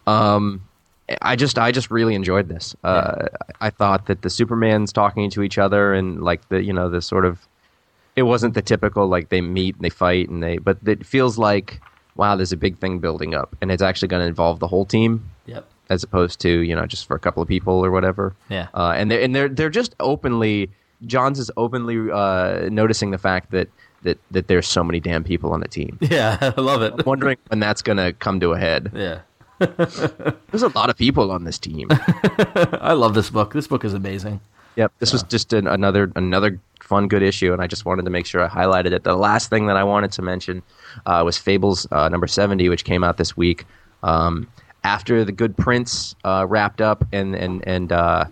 I just really enjoyed this. I thought that the Supermans talking to each other and like the sort of, it wasn't the typical like they meet and they fight but it feels like, wow, there's a big thing building up and it's actually going to involve the whole team. Yep. As opposed to, just for a couple of people or whatever. Yeah. And they're just openly, Johns is openly noticing the fact that there's so many damn people on the team. Yeah, I love it. I'm wondering when that's going to come to a head. Yeah. There's a lot of people on this team. I love this book. This book is amazing. Yep, this was just another fun, good issue, and I just wanted to make sure I highlighted it. The last thing that I wanted to mention was Fables number 70, which came out this week. After The Good Prince wrapped up and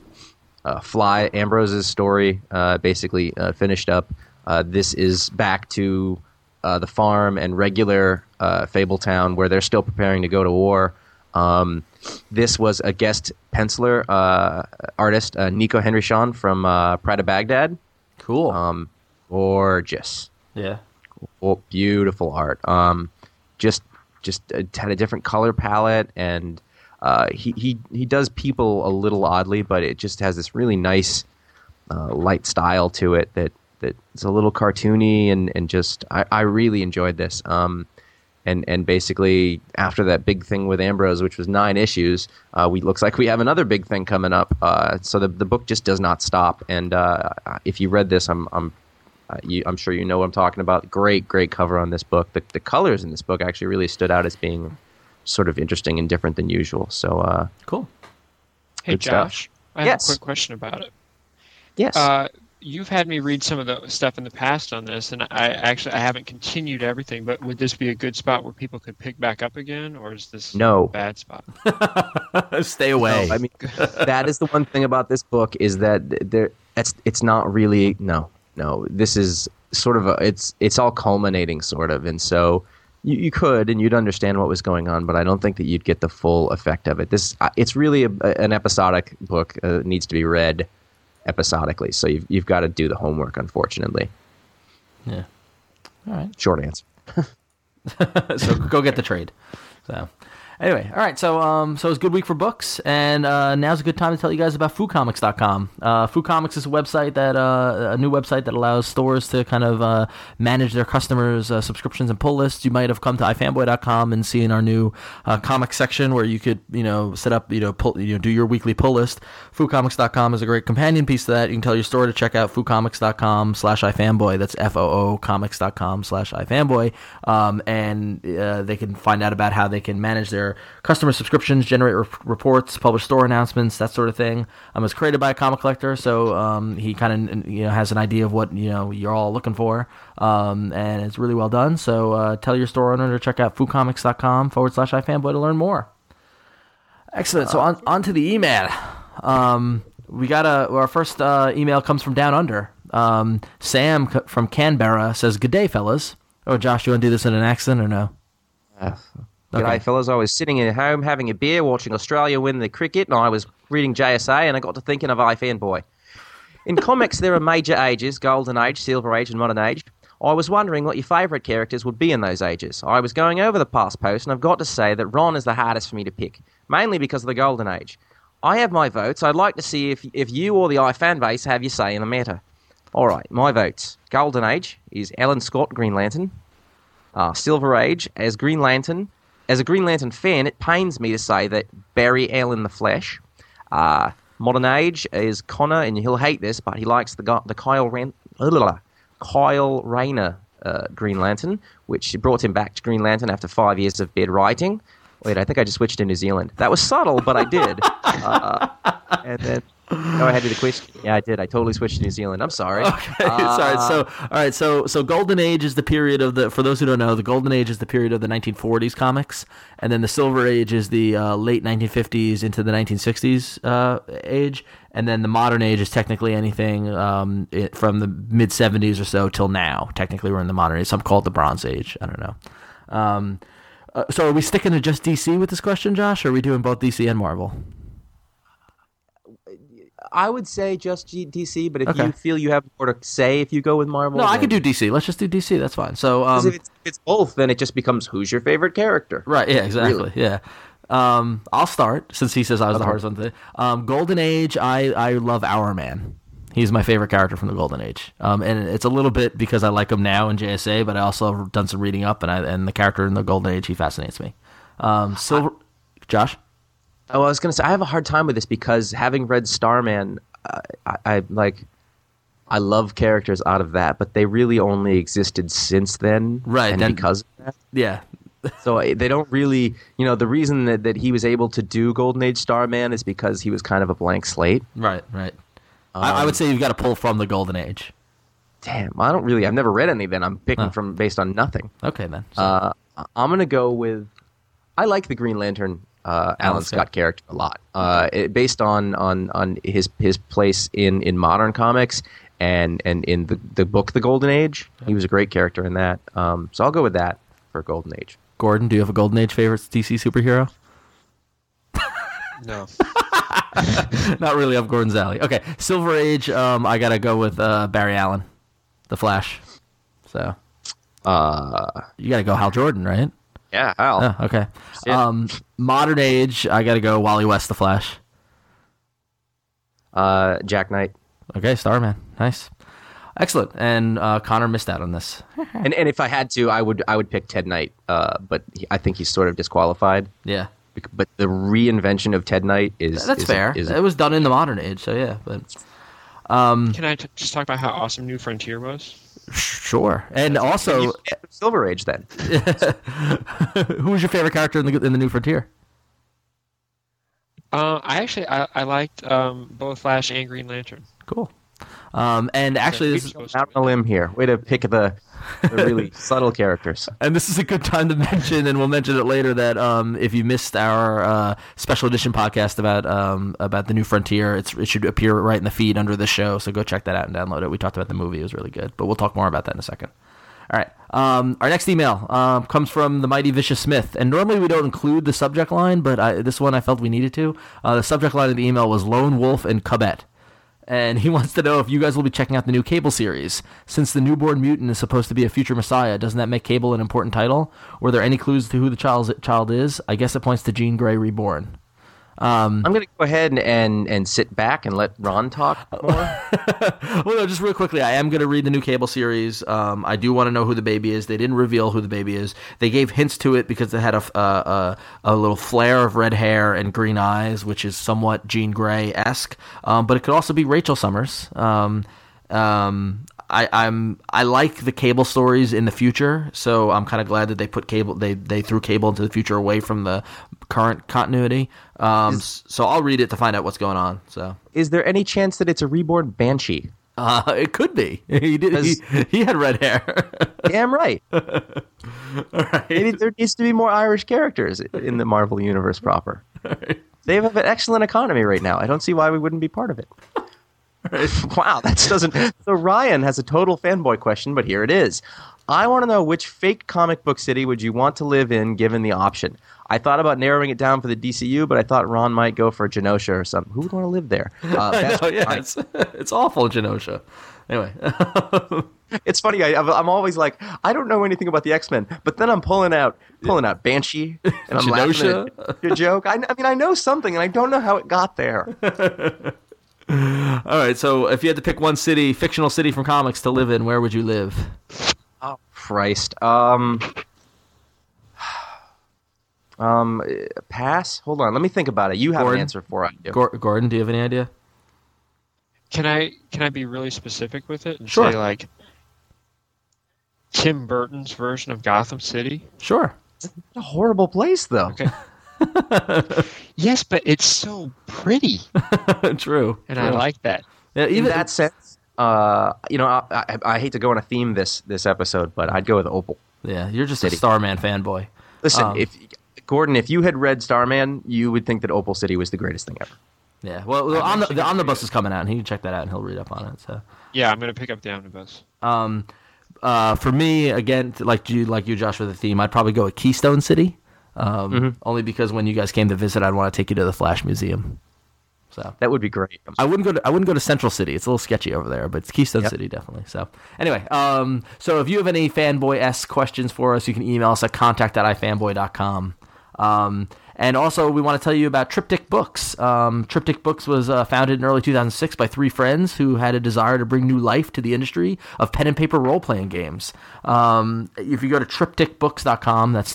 Fly Ambrose's story basically finished up, this is back to the farm and regular Fabletown, where they're still preparing to go to war. This was a guest penciler artist, Nico Henrichon from Pride of Baghdad. Cool. Gorgeous. Yeah. Oh, beautiful art. Just had a different color palette, and he does people a little oddly, but it just has this really nice light style to it that it's a little cartoony, and just I really enjoyed this. And basically, after that big thing with Ambrose, which was 9 issues, looks like we have another big thing coming up. So the book just does not stop. And if you read this, I'm sure you know what I'm talking about. Great cover on this book. The colors in this book actually really stood out as being sort of interesting and different than usual. So Cool. Hey, Good stuff. Josh, I have Yes. a quick question about it. yes, You've had me read some of the stuff in the past on this, and I haven't continued everything, but would this be a good spot where people could pick back up again, or is this No. a bad spot? Stay away. I mean, that is the one thing about this book is that it's not really no. This is sort of it's all culminating sort of, and so you could and you'd understand what was going on, but I don't think that you'd get the full effect of it. It's really an episodic book. It needs to be read episodically. So you've got to do the homework, unfortunately. Yeah. All right. Short answer. So go get the trade. So anyway, all right. So so it's a good week for books, and now's a good time to tell you guys about FooComics.com. FooComics is a website that a new website that allows stores to kind of manage their customers' subscriptions and pull lists. You might have come to ifanboy.com and seen our new comic section where you could set up pull, do your weekly pull list. FooComics.com is a great companion piece to that. You can tell your store to check out FooComics.com/ifanboy. That's FOO comics.com/ifanboy, and they can find out about how they can manage their customer subscriptions, generate reports, publish store announcements, that sort of thing. It's created by a comic collector, so he kind of has an idea of what you're all looking for, and it's really well done. So tell your store owner to check out FooComics.com/ifanboy to learn more. Excellent. So on to the email. We got our first email comes from Down Under. Sam from Canberra says, "Good day, fellas." Oh, Josh, you want to do this in an accent or no? G'day, fellas. I was sitting at home having a beer, watching Australia win the cricket, and I was reading JSA, and I got to thinking of iFanboy. In comics, there are major ages: Golden Age, Silver Age, and Modern Age. I was wondering what your favourite characters would be in those ages. I was going over the past post, and I've got to say that Ron is the hardest for me to pick, mainly because of the Golden Age. I have my votes. I'd like to see if you or the iFan base have your say in the matter. All right, my votes. Golden Age is Alan Scott, Green Lantern. Silver Age, as Green Lantern. As a Green Lantern fan, it pains me to say that Barry Allen the Flash. Modern Age is Connor, and he'll hate this, but he likes the Kyle Rayner Green Lantern, which brought him back to Green Lantern after 5 years of bed writing. Wait, I think I just switched to New Zealand. That was subtle, but I did. And then, go ahead with the question. Yeah, I did. I totally switched to New Zealand. I'm sorry. Okay, sorry. So, all right. So Golden Age is the period of for those who don't know, the Golden Age is the period of the 1940s comics, and then the Silver Age is the late 1950s into the 1960s age, and then the Modern Age is technically anything from the mid 70s or so till now. Technically, we're in the Modern Age. Some call it the Bronze Age. I don't know. So are we sticking to just DC with this question, Josh, or are we doing both DC and Marvel? I would say just DC, but if you feel you have more to say if you go with Marvel... No, I could do DC. Let's just do DC. That's fine. So, if it's both, then it just becomes who's your favorite character. Right, yeah, exactly, really. Yeah. I'll start, since he says I was the hardest one today. Golden Age, I love Our Man. He's my favorite character from the Golden Age, and it's a little bit because I like him now in JSA, but I also have done some reading up, and the character in the Golden Age, he fascinates me. Josh? Oh, I was going to say, I have a hard time with this because having read Starman, I love characters out of that, but they really only existed since then, right? And because of that. Yeah. So they don't really, the reason that he was able to do Golden Age Starman is because he was kind of a blank slate. Right. I would say you've got to pull from the Golden Age. Damn, I've never read any then. I'm picking from based on nothing. Okay, then. So. I'm going to go with, I like the Green Lantern Alan Scott character a lot. Based on his place in modern comics and in the book The Golden Age. He was a great character in that. So I'll go with that for Golden Age. Gordon, do you have a Golden Age favorite DC superhero? No. Not really up Gordon's alley. Okay, Silver Age, I gotta go with Barry Allen, the Flash. So, you gotta go Hal Jordan, right? Yeah, Hal. Oh, okay. Modern Age, I gotta go Wally West, the Flash. Jack Knight. Okay, Starman. Nice. Excellent. And Connor missed out on this. and if I had to, I would pick Ted Knight, but I think he's sort of disqualified. Yeah. But the reinvention of Ted Knight is fair. It was done in the modern age, so yeah. But can I just talk about how awesome New Frontier was? Sure, and also Silver Age. Then, who was your favorite character in the New Frontier? I liked both Flash and Green Lantern. Cool. And actually, this is out on a limb here. Way to pick the really subtle characters. And this is a good time to mention, and we'll mention it later, that if you missed our special edition podcast about the New Frontier, it should appear right in the feed under the show. So go check that out and download it. We talked about the movie; it was really good. But we'll talk more about that in a second. All right. Our next email comes from the Mighty Vicious Smith, and normally we don't include the subject line, but this one I felt we needed to. The subject line of the email was Lone Wolf and Cubette. And he wants to know if you guys will be checking out the new Cable series. Since the newborn mutant is supposed to be a future messiah, doesn't that make Cable an important title? Were there any clues to who the child is? I guess it points to Jean Grey Reborn. I'm going to go ahead and sit back and let Ron talk more. Well, no, just real quickly, I am going to read the new Cable series. I do want to know who the baby is. They didn't reveal who the baby is. They gave hints to it because they had a little flare of red hair and green eyes, which is somewhat Jean Grey-esque. But it could also be Rachel Summers. I like the Cable stories in the future, so I'm kind of glad that they put Cable. They threw Cable into the future away from the current continuity. So I'll read it to find out what's going on. So, is there any chance that it's a reborn Banshee? It could be. He had red hair. Damn right. All right. Maybe there needs to be more Irish characters in the Marvel universe proper. Right. They have an excellent economy right now. I don't see why we wouldn't be part of it. Wow, that doesn't. So Ryan has a total fanboy question, but here it is. I want to know, which fake comic book city would you want to live in given the option? I thought about narrowing it down for the DCU, but I thought Ron might go for Genosha or something. Who would want to live there? It's awful, Genosha. Anyway. It's funny. I'm always like, I don't know anything about the X-Men, but then I'm pulling out Banshee, and I'm laughing at your joke. I mean, I know something, and I don't know how it got there. All right, so if you had to pick one city, fictional city from comics to live in, where would you live? Oh, Christ. Pass? Hold on, let me think about it. You have an answer for it. Gordon, do you have any idea? Can I be really specific with it and Sure. say, like, Tim Burton's version of Gotham City? Sure. It's a horrible place, though. Okay. Yes, but it's so pretty. True. And I like that. Yeah, In that sense, I hate to go on a theme this episode, but I'd go with Opal. Yeah, you're just City. a Starman fanboy. Listen, if you had read Starman, you would think that Opal City was the greatest thing ever. Yeah, well, the omnibus is coming out, and he can check that out, and he'll read up on it. So, Yeah, I'm going to pick up the omnibus. for me, again, like you, Josh, with the theme, I'd probably go with Keystone City. Only because when you guys came to visit, I'd want to take you to the Flash Museum. So that would be great. I wouldn't go to Central City. It's a little sketchy over there, but it's Keystone City definitely. So anyway, so if you have any fanboy-esque questions for us, you can email us at contact@ifanboy.com. And also, we want to tell you about Triptych Books. Triptych Books was founded in early 2006 by three friends who had a desire to bring new life to the industry of pen and paper role-playing games. If you go to triptychbooks.com, that's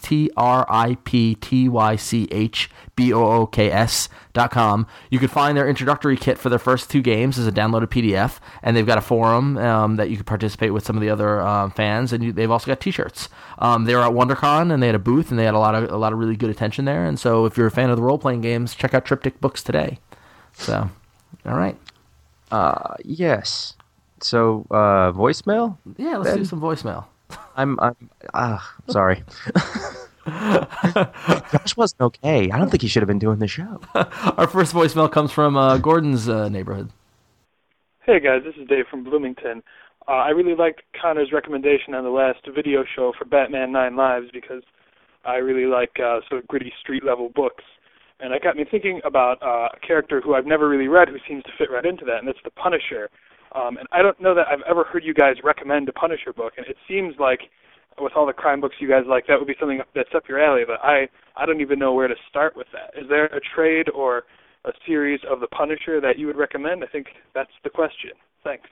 triptychbooks.com, you can find their introductory kit for their first two games as a downloaded PDF, and they've got a forum that you can participate with some of the other fans, and they've also got T-shirts. They were at WonderCon, and they had a booth, and they had a lot of really good attention there. And so, if you're a fan of the role-playing games, check out Triptych Books today. So, all right. Yes. So, voicemail? Yeah, let's do some voicemail. I'm sorry. Josh wasn't okay. I don't think he should have been doing the show. Our first voicemail comes from Gordon's neighborhood. Hey guys, this is Dave from Bloomington. I really liked Connor's recommendation on the last video show for Batman 9 Lives because I really like sort of gritty street-level books. And it got me thinking about a character who I've never really read who seems to fit right into that, and that's the Punisher. And I don't know that I've ever heard you guys recommend a Punisher book, and it seems like with all the crime books you guys like, that would be something that's up your alley, but I don't even know where to start with that. Is there a trade or a series of the Punisher that you would recommend? I think that's the question. Thanks.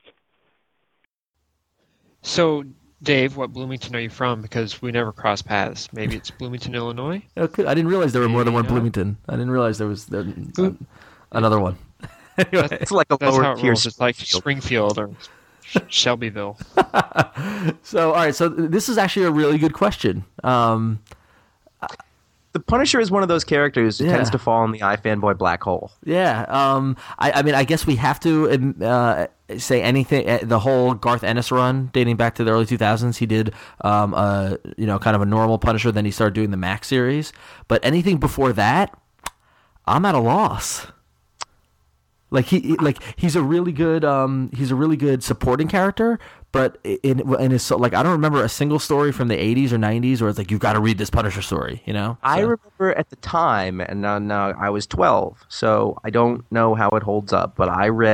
So, Dave, what Bloomington are you from? Because we never cross paths. Maybe it's Bloomington, Illinois? Okay. I didn't realize there were more than one Bloomington. I didn't realize there was another one. Anyway, it's like a That's lower how it tier. rolls. It's like Springfield or Shelbyville. So, all right. So this is actually a really good question. The Punisher is one of those characters who tends to fall in the iFanboy black hole. Yeah. I mean, I guess we have to say anything. The whole Garth Ennis run dating back to the early 2000s, he did, kind of a normal Punisher. Then he started doing the Max series. But anything before that, I'm at a loss. He's a really good supporting character, but in his I don't remember a single story from the 80s or 90s where it's like, you've got to read this Punisher story, you know? I remember at the time, and now I was 12, so I don't know how it holds up, but I read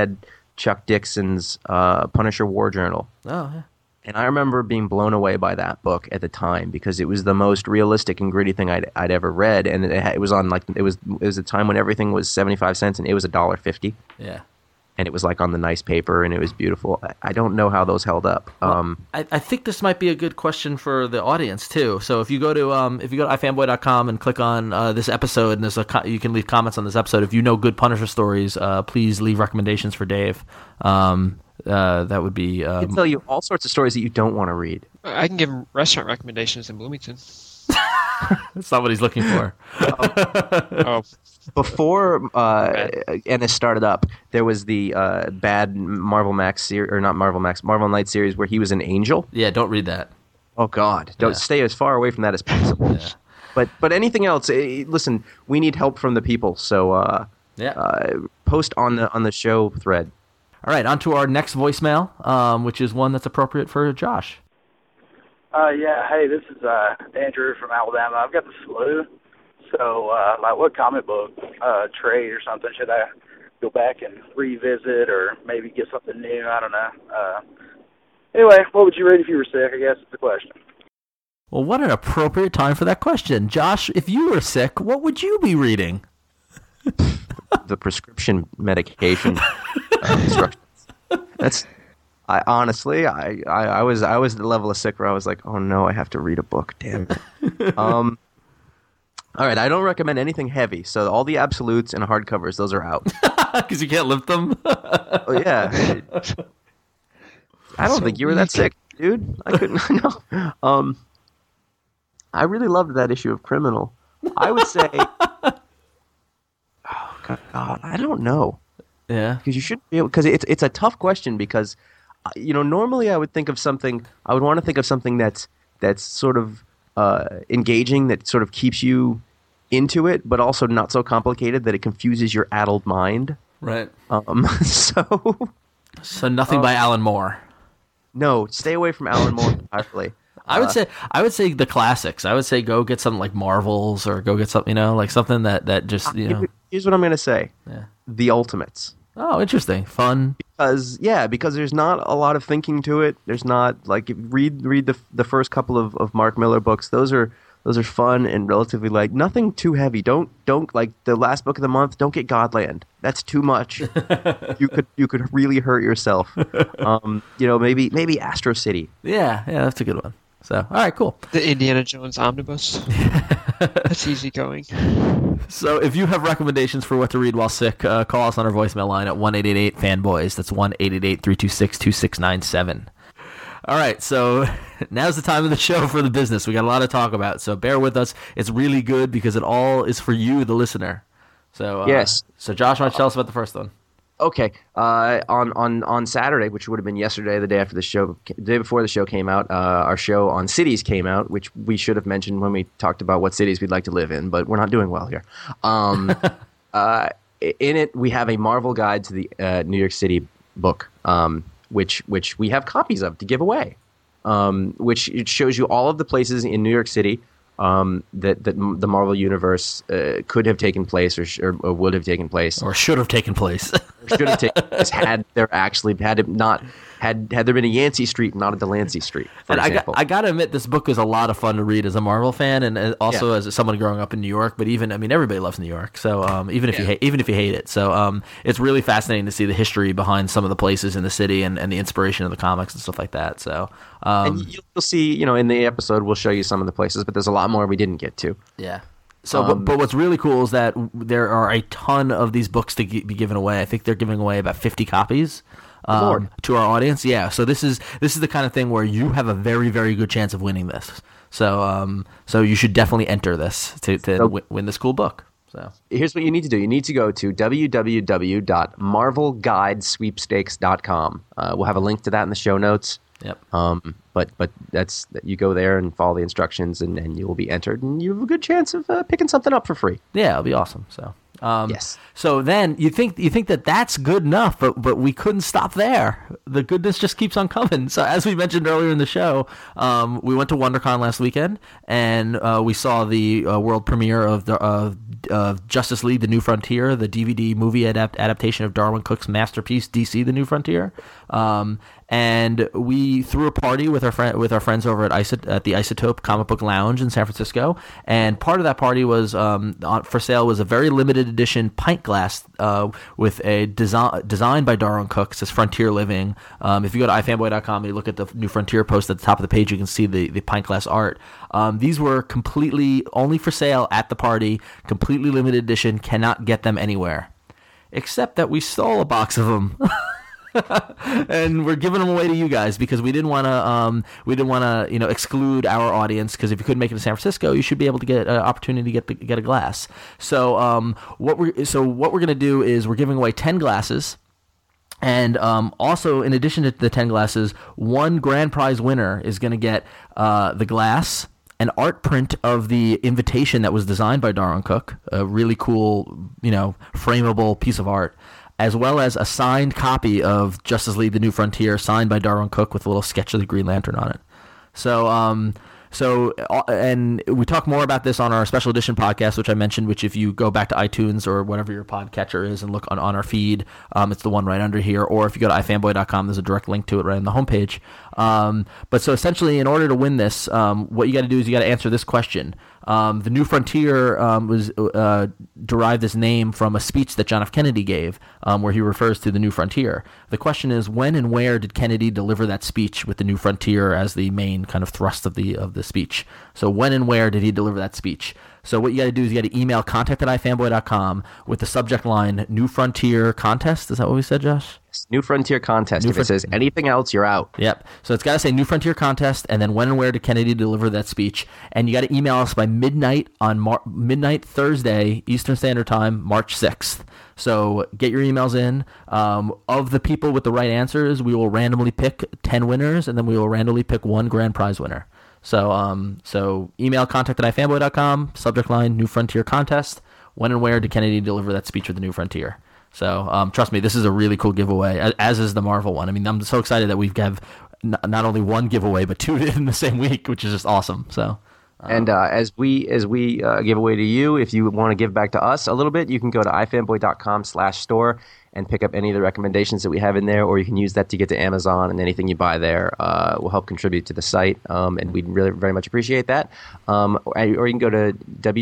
Chuck Dixon's Punisher War Journal. Oh, yeah. And I remember being blown away by that book at the time because it was the most realistic and gritty thing I'd ever read, and it was on it was a time when everything was 75 cents and it was $1.50. Yeah. And it was like on the nice paper, and it was beautiful. I don't know how those held up. Well, I think this might be a good question for the audience too. So if you go to ifanboy.com and click on this episode, and you can leave comments on this episode. If you know good Punisher stories, please leave recommendations for Dave. That would be. I can tell you all sorts of stories that you don't want to read. I can give him restaurant recommendations in Bloomington. That's not what he's looking for. Oh. Before Ennis started up, there was the bad Marvel Max series, or not Marvel Max, Marvel Knight series where he was an angel. Yeah, don't read that. Oh God, don't stay as far away from that as possible. Yeah. But anything else? Listen, we need help from the people. So post on the show thread. All right, on to our next voicemail, which is one that's appropriate for Josh. Yeah, hey, this is Andrew from Alabama. I've got the flu, so what comic book trade or something should I go back and revisit, or maybe get something new? I don't know. Anyway, what would you read if you were sick? I guess is the question. Well, what an appropriate time for that question, Josh. If you were sick, what would you be reading? The prescription medication instructions. That's. I honestly, I was at the level of sick where I was like, oh no, I have to read a book. Damn it. All right, I don't recommend anything heavy. So all the absolutes and hardcovers, those are out. Because you can't lift them. Oh yeah. I don't think you were that sick, dude. I couldn't. No. I really loved that issue of Criminal. I would say. Oh God, I don't know. Yeah. Because you should be able. Because it's a tough question because. Normally I would think of something. I would want to think of something that's sort of engaging, that sort of keeps you into it, but also not so complicated that it confuses your addled mind. Right. So nothing by Alan Moore. No, stay away from Alan Moore entirely. I would say the classics. I would say go get something like Marvels, or go get something, like something that just Here's what I'm going to say. Yeah. The Ultimates. Oh, interesting, fun. Because there's not a lot of thinking to it. There's not read the first couple of Mark Miller books. Those are fun and relatively light. Nothing too heavy. Don't like the last book of the month. Don't get Godland. That's too much. You could really hurt yourself. Maybe Astro City. Yeah, that's a good one. So, all right, cool. The Indiana Jones omnibus. That's easy going. So if you have recommendations for what to read while sick, call us on our voicemail line at 1-888-FANBOYS. That's 1-888-326-2697. All right, so now's the time of the show for the business. We got a lot to talk about, so bear with us. It's really good because it all is for you, the listener. So yes. So Josh, why don't you tell us about the first one? Okay, on Saturday, which would have been yesterday, the day before the show came out, our show on cities came out, which we should have mentioned when we talked about what cities we'd like to live in, but we're not doing well here. In it, we have a Marvel guide to the New York City book, which we have copies of to give away, which it shows you all of the places in New York City that the Marvel universe could have taken place or would have taken place or should have taken place. Should have taken place had there been a Yancey Street, not a Delancey Street, for example. I gotta admit, this book is a lot of fun to read as a Marvel fan, and also as someone growing up in New York. But everybody loves New York, so even if you hate it, so it's really fascinating to see the history behind some of the places in the city and the inspiration of the comics and stuff like that. So and you'll see, in the episode we'll show you some of the places, but there's a lot more we didn't get to. Yeah. So, but what's really cool is that there are a ton of these books to be given away. I think they're giving away about 50 copies to our audience. Yeah. So this is the kind of thing where you have a very, very good chance of winning this. So you should definitely enter this to win this cool book. So here's what you need to do. You need to go to www.marvelguidesweepstakes.com. We'll have a link to that in the show notes. Yep. But that's you go there and follow the instructions, and you will be entered, and you have a good chance of picking something up for free. Yeah, it'll be awesome. So, Yes. So then you think that that's good enough, but we couldn't stop there. The goodness just keeps on coming. So as we mentioned earlier in the show, we went to WonderCon last weekend, and we saw the world premiere of Justice League: The New Frontier, the DVD movie adaptation of Darwin Cook's masterpiece DC: The New Frontier. And we threw a party with our friends over at the Isotope Comic Book Lounge in San Francisco. And part of that party was for sale was a very limited edition pint glass with a designed by Darwin Cook. It says Frontier Living. If you go to ifanboy.com and you look at the New Frontier post at the top of the page, you can see the pint glass art. These were completely only for sale at the party, completely limited edition. Cannot get them anywhere, except that we stole a box of them. And we're giving them away to you guys because we didn't want to exclude our audience, because if you couldn't make it to San Francisco, you should be able to get an opportunity to get a glass. So what we're going to do is we're giving away 10 glasses. And also, in addition to the 10 glasses, one grand prize winner is going to get the glass, an art print of the invitation that was designed by Darwin Cook, a really cool, frameable piece of art, as well as a signed copy of Justice League: The New Frontier, signed by Darwin Cook with a little sketch of the Green Lantern on it. And we talk more about this on our special edition podcast, which I mentioned, which if you go back to iTunes or whatever your podcatcher is and look on our feed, it's the one right under here. Or if you go to ifanboy.com, there's a direct link to it right on the homepage. But so essentially, in order to win this, what you got to do is you got to answer this question. The New Frontier was derived this name from a speech that John F. Kennedy gave, where he refers to the New Frontier. The question is, when and where did Kennedy deliver that speech with the New Frontier as the main kind of thrust of the speech? So when and where did he deliver that speech? So what you got to do is you got to email contact@ifanboy.com with the subject line New Frontier Contest. Is that what we said, Josh? New Frontier Contest. If it says anything else, you're out. Yep. So it's got to say New Frontier Contest, and then when and where did Kennedy deliver that speech? And you got to email us by midnight on midnight Thursday, Eastern Standard Time, March 6th. So get your emails in. Of the people with the right answers, we will randomly pick 10 winners, and then we will randomly pick one grand prize winner. So email contact@ifanboy.com, subject line New Frontier Contest. When and where did Kennedy deliver that speech with the New Frontier? So trust me, this is a really cool giveaway, as is the Marvel one. I mean, I'm so excited that we have not only one giveaway, but two in the same week, which is just awesome. So. And as we give away to you, if you want to give back to us a little bit, you can go to ifanboy.com/store and pick up any of the recommendations that we have in there, or you can use that to get to Amazon, and anything you buy there will help contribute to the site, and we'd really very much appreciate that. Or you can go to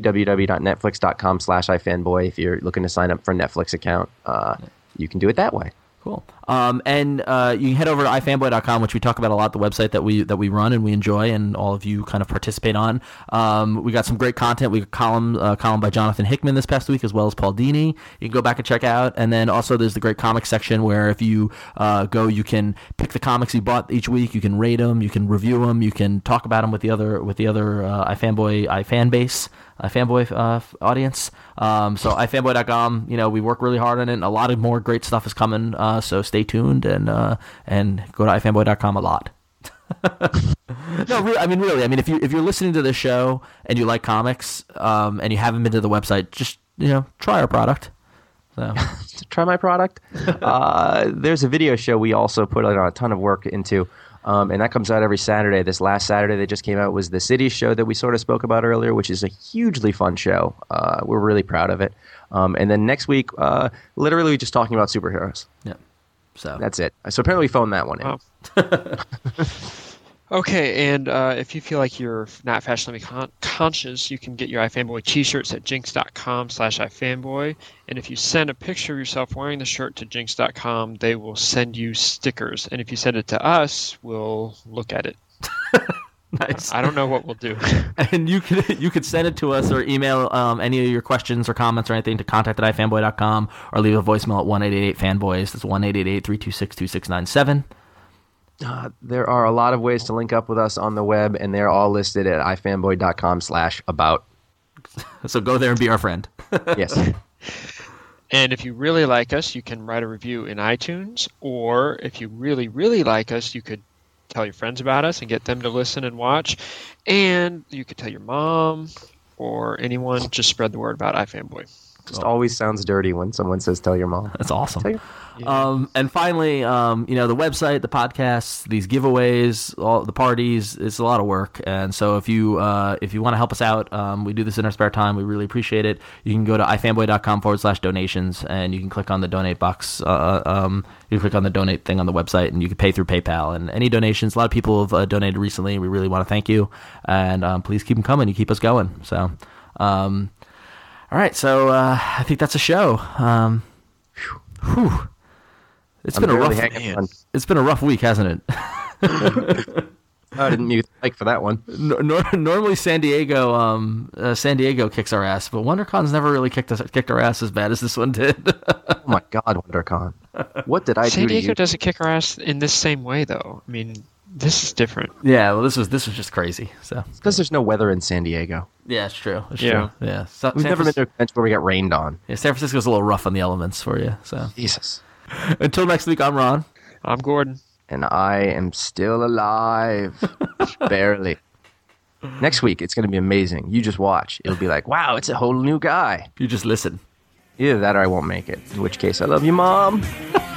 www.netflix.com/ifanboy if you're looking to sign up for a Netflix account. You can do it that way. Cool. And you can head over to ifanboy.com, which we talk about a lot, the website that we run and we enjoy, and all of you kind of participate on. We got some great content. We got column by Jonathan Hickman this past week, as well as Paul Dini. You can go back and check out. And then also there's the great comics section, where if you go, you can pick the comics you bought each week. You can rate them. You can review them. You can talk about them with the other iFanboy audience. So ifanboy.com, we work really hard on it, and a lot of more great stuff is coming. So stay tuned and go to ifanboy.com a lot. No, really. I mean, if you're listening to this show and you like comics, and you haven't been to the website, just try our product. So try my product. There's a video show we also put a ton of work into. And that comes out every Saturday. This last Saturday that just came out was the City show that we sort of spoke about earlier, which is a hugely fun show. We're really proud of it. And then next week, literally just talking about superheroes. Yeah. So that's it. So apparently we phoned that one in. Wow. Okay, and if you feel like you're not fashionably conscious, you can get your iFanboy t-shirts at jinx.com/ifanboy. And if you send a picture of yourself wearing the shirt to jinx.com, they will send you stickers. And if you send it to us, we'll look at it. Nice. I don't know what we'll do. And you could send it to us or email any of your questions or comments or anything to contact@ifanboy.com, or leave a voicemail at 1-888-FANBOYS. That's 1-888-326-2697. There are a lot of ways to link up with us on the web, and they're all listed at ifanboy.com/about. So go there and be our friend. Yes. And if you really like us, you can write a review in iTunes, or if you really, really like us, you could tell your friends about us and get them to listen and watch. And you could tell your mom or anyone. Just spread the word about iFanboy. Just always sounds dirty when someone says "tell your mom." That's awesome. Tell your- And finally, the website, the podcasts, these giveaways, all the parties, it's a lot of work. And so if you want to help us out, we do this in our spare time. We really appreciate it. You can go to ifanboy.com/donations, and you can click on the donate box. You can click on the donate thing on the website, and you can pay through PayPal. And any donations, a lot of people have donated recently. We really want to thank you. And please keep them coming. You keep us going. So, all right. So I think that's a show. Whew. It's been a rough week, hasn't it? I didn't mute the mic for that one. Normally San Diego kicks our ass, but WonderCon's never really kicked our ass as bad as this one did. Oh my God, WonderCon! What did I do to you? San Diego doesn't kick our ass in this same way, though. I mean, this is different. Yeah, well, this was just crazy. So It's because there's no weather in San Diego. yeah, it's true. It's Yeah. true. Yeah, We've never been to a event where we got rained on. Yeah, San Francisco's a little rough on the elements for you. So Jesus. until next week, I'm Ron. I'm Gordon. And I am still alive. Barely. Next week, it's going to be amazing. You just watch. It'll be like, wow, it's a whole new guy. You just listen. Either that or I won't make it. In which case, I love you, Mom.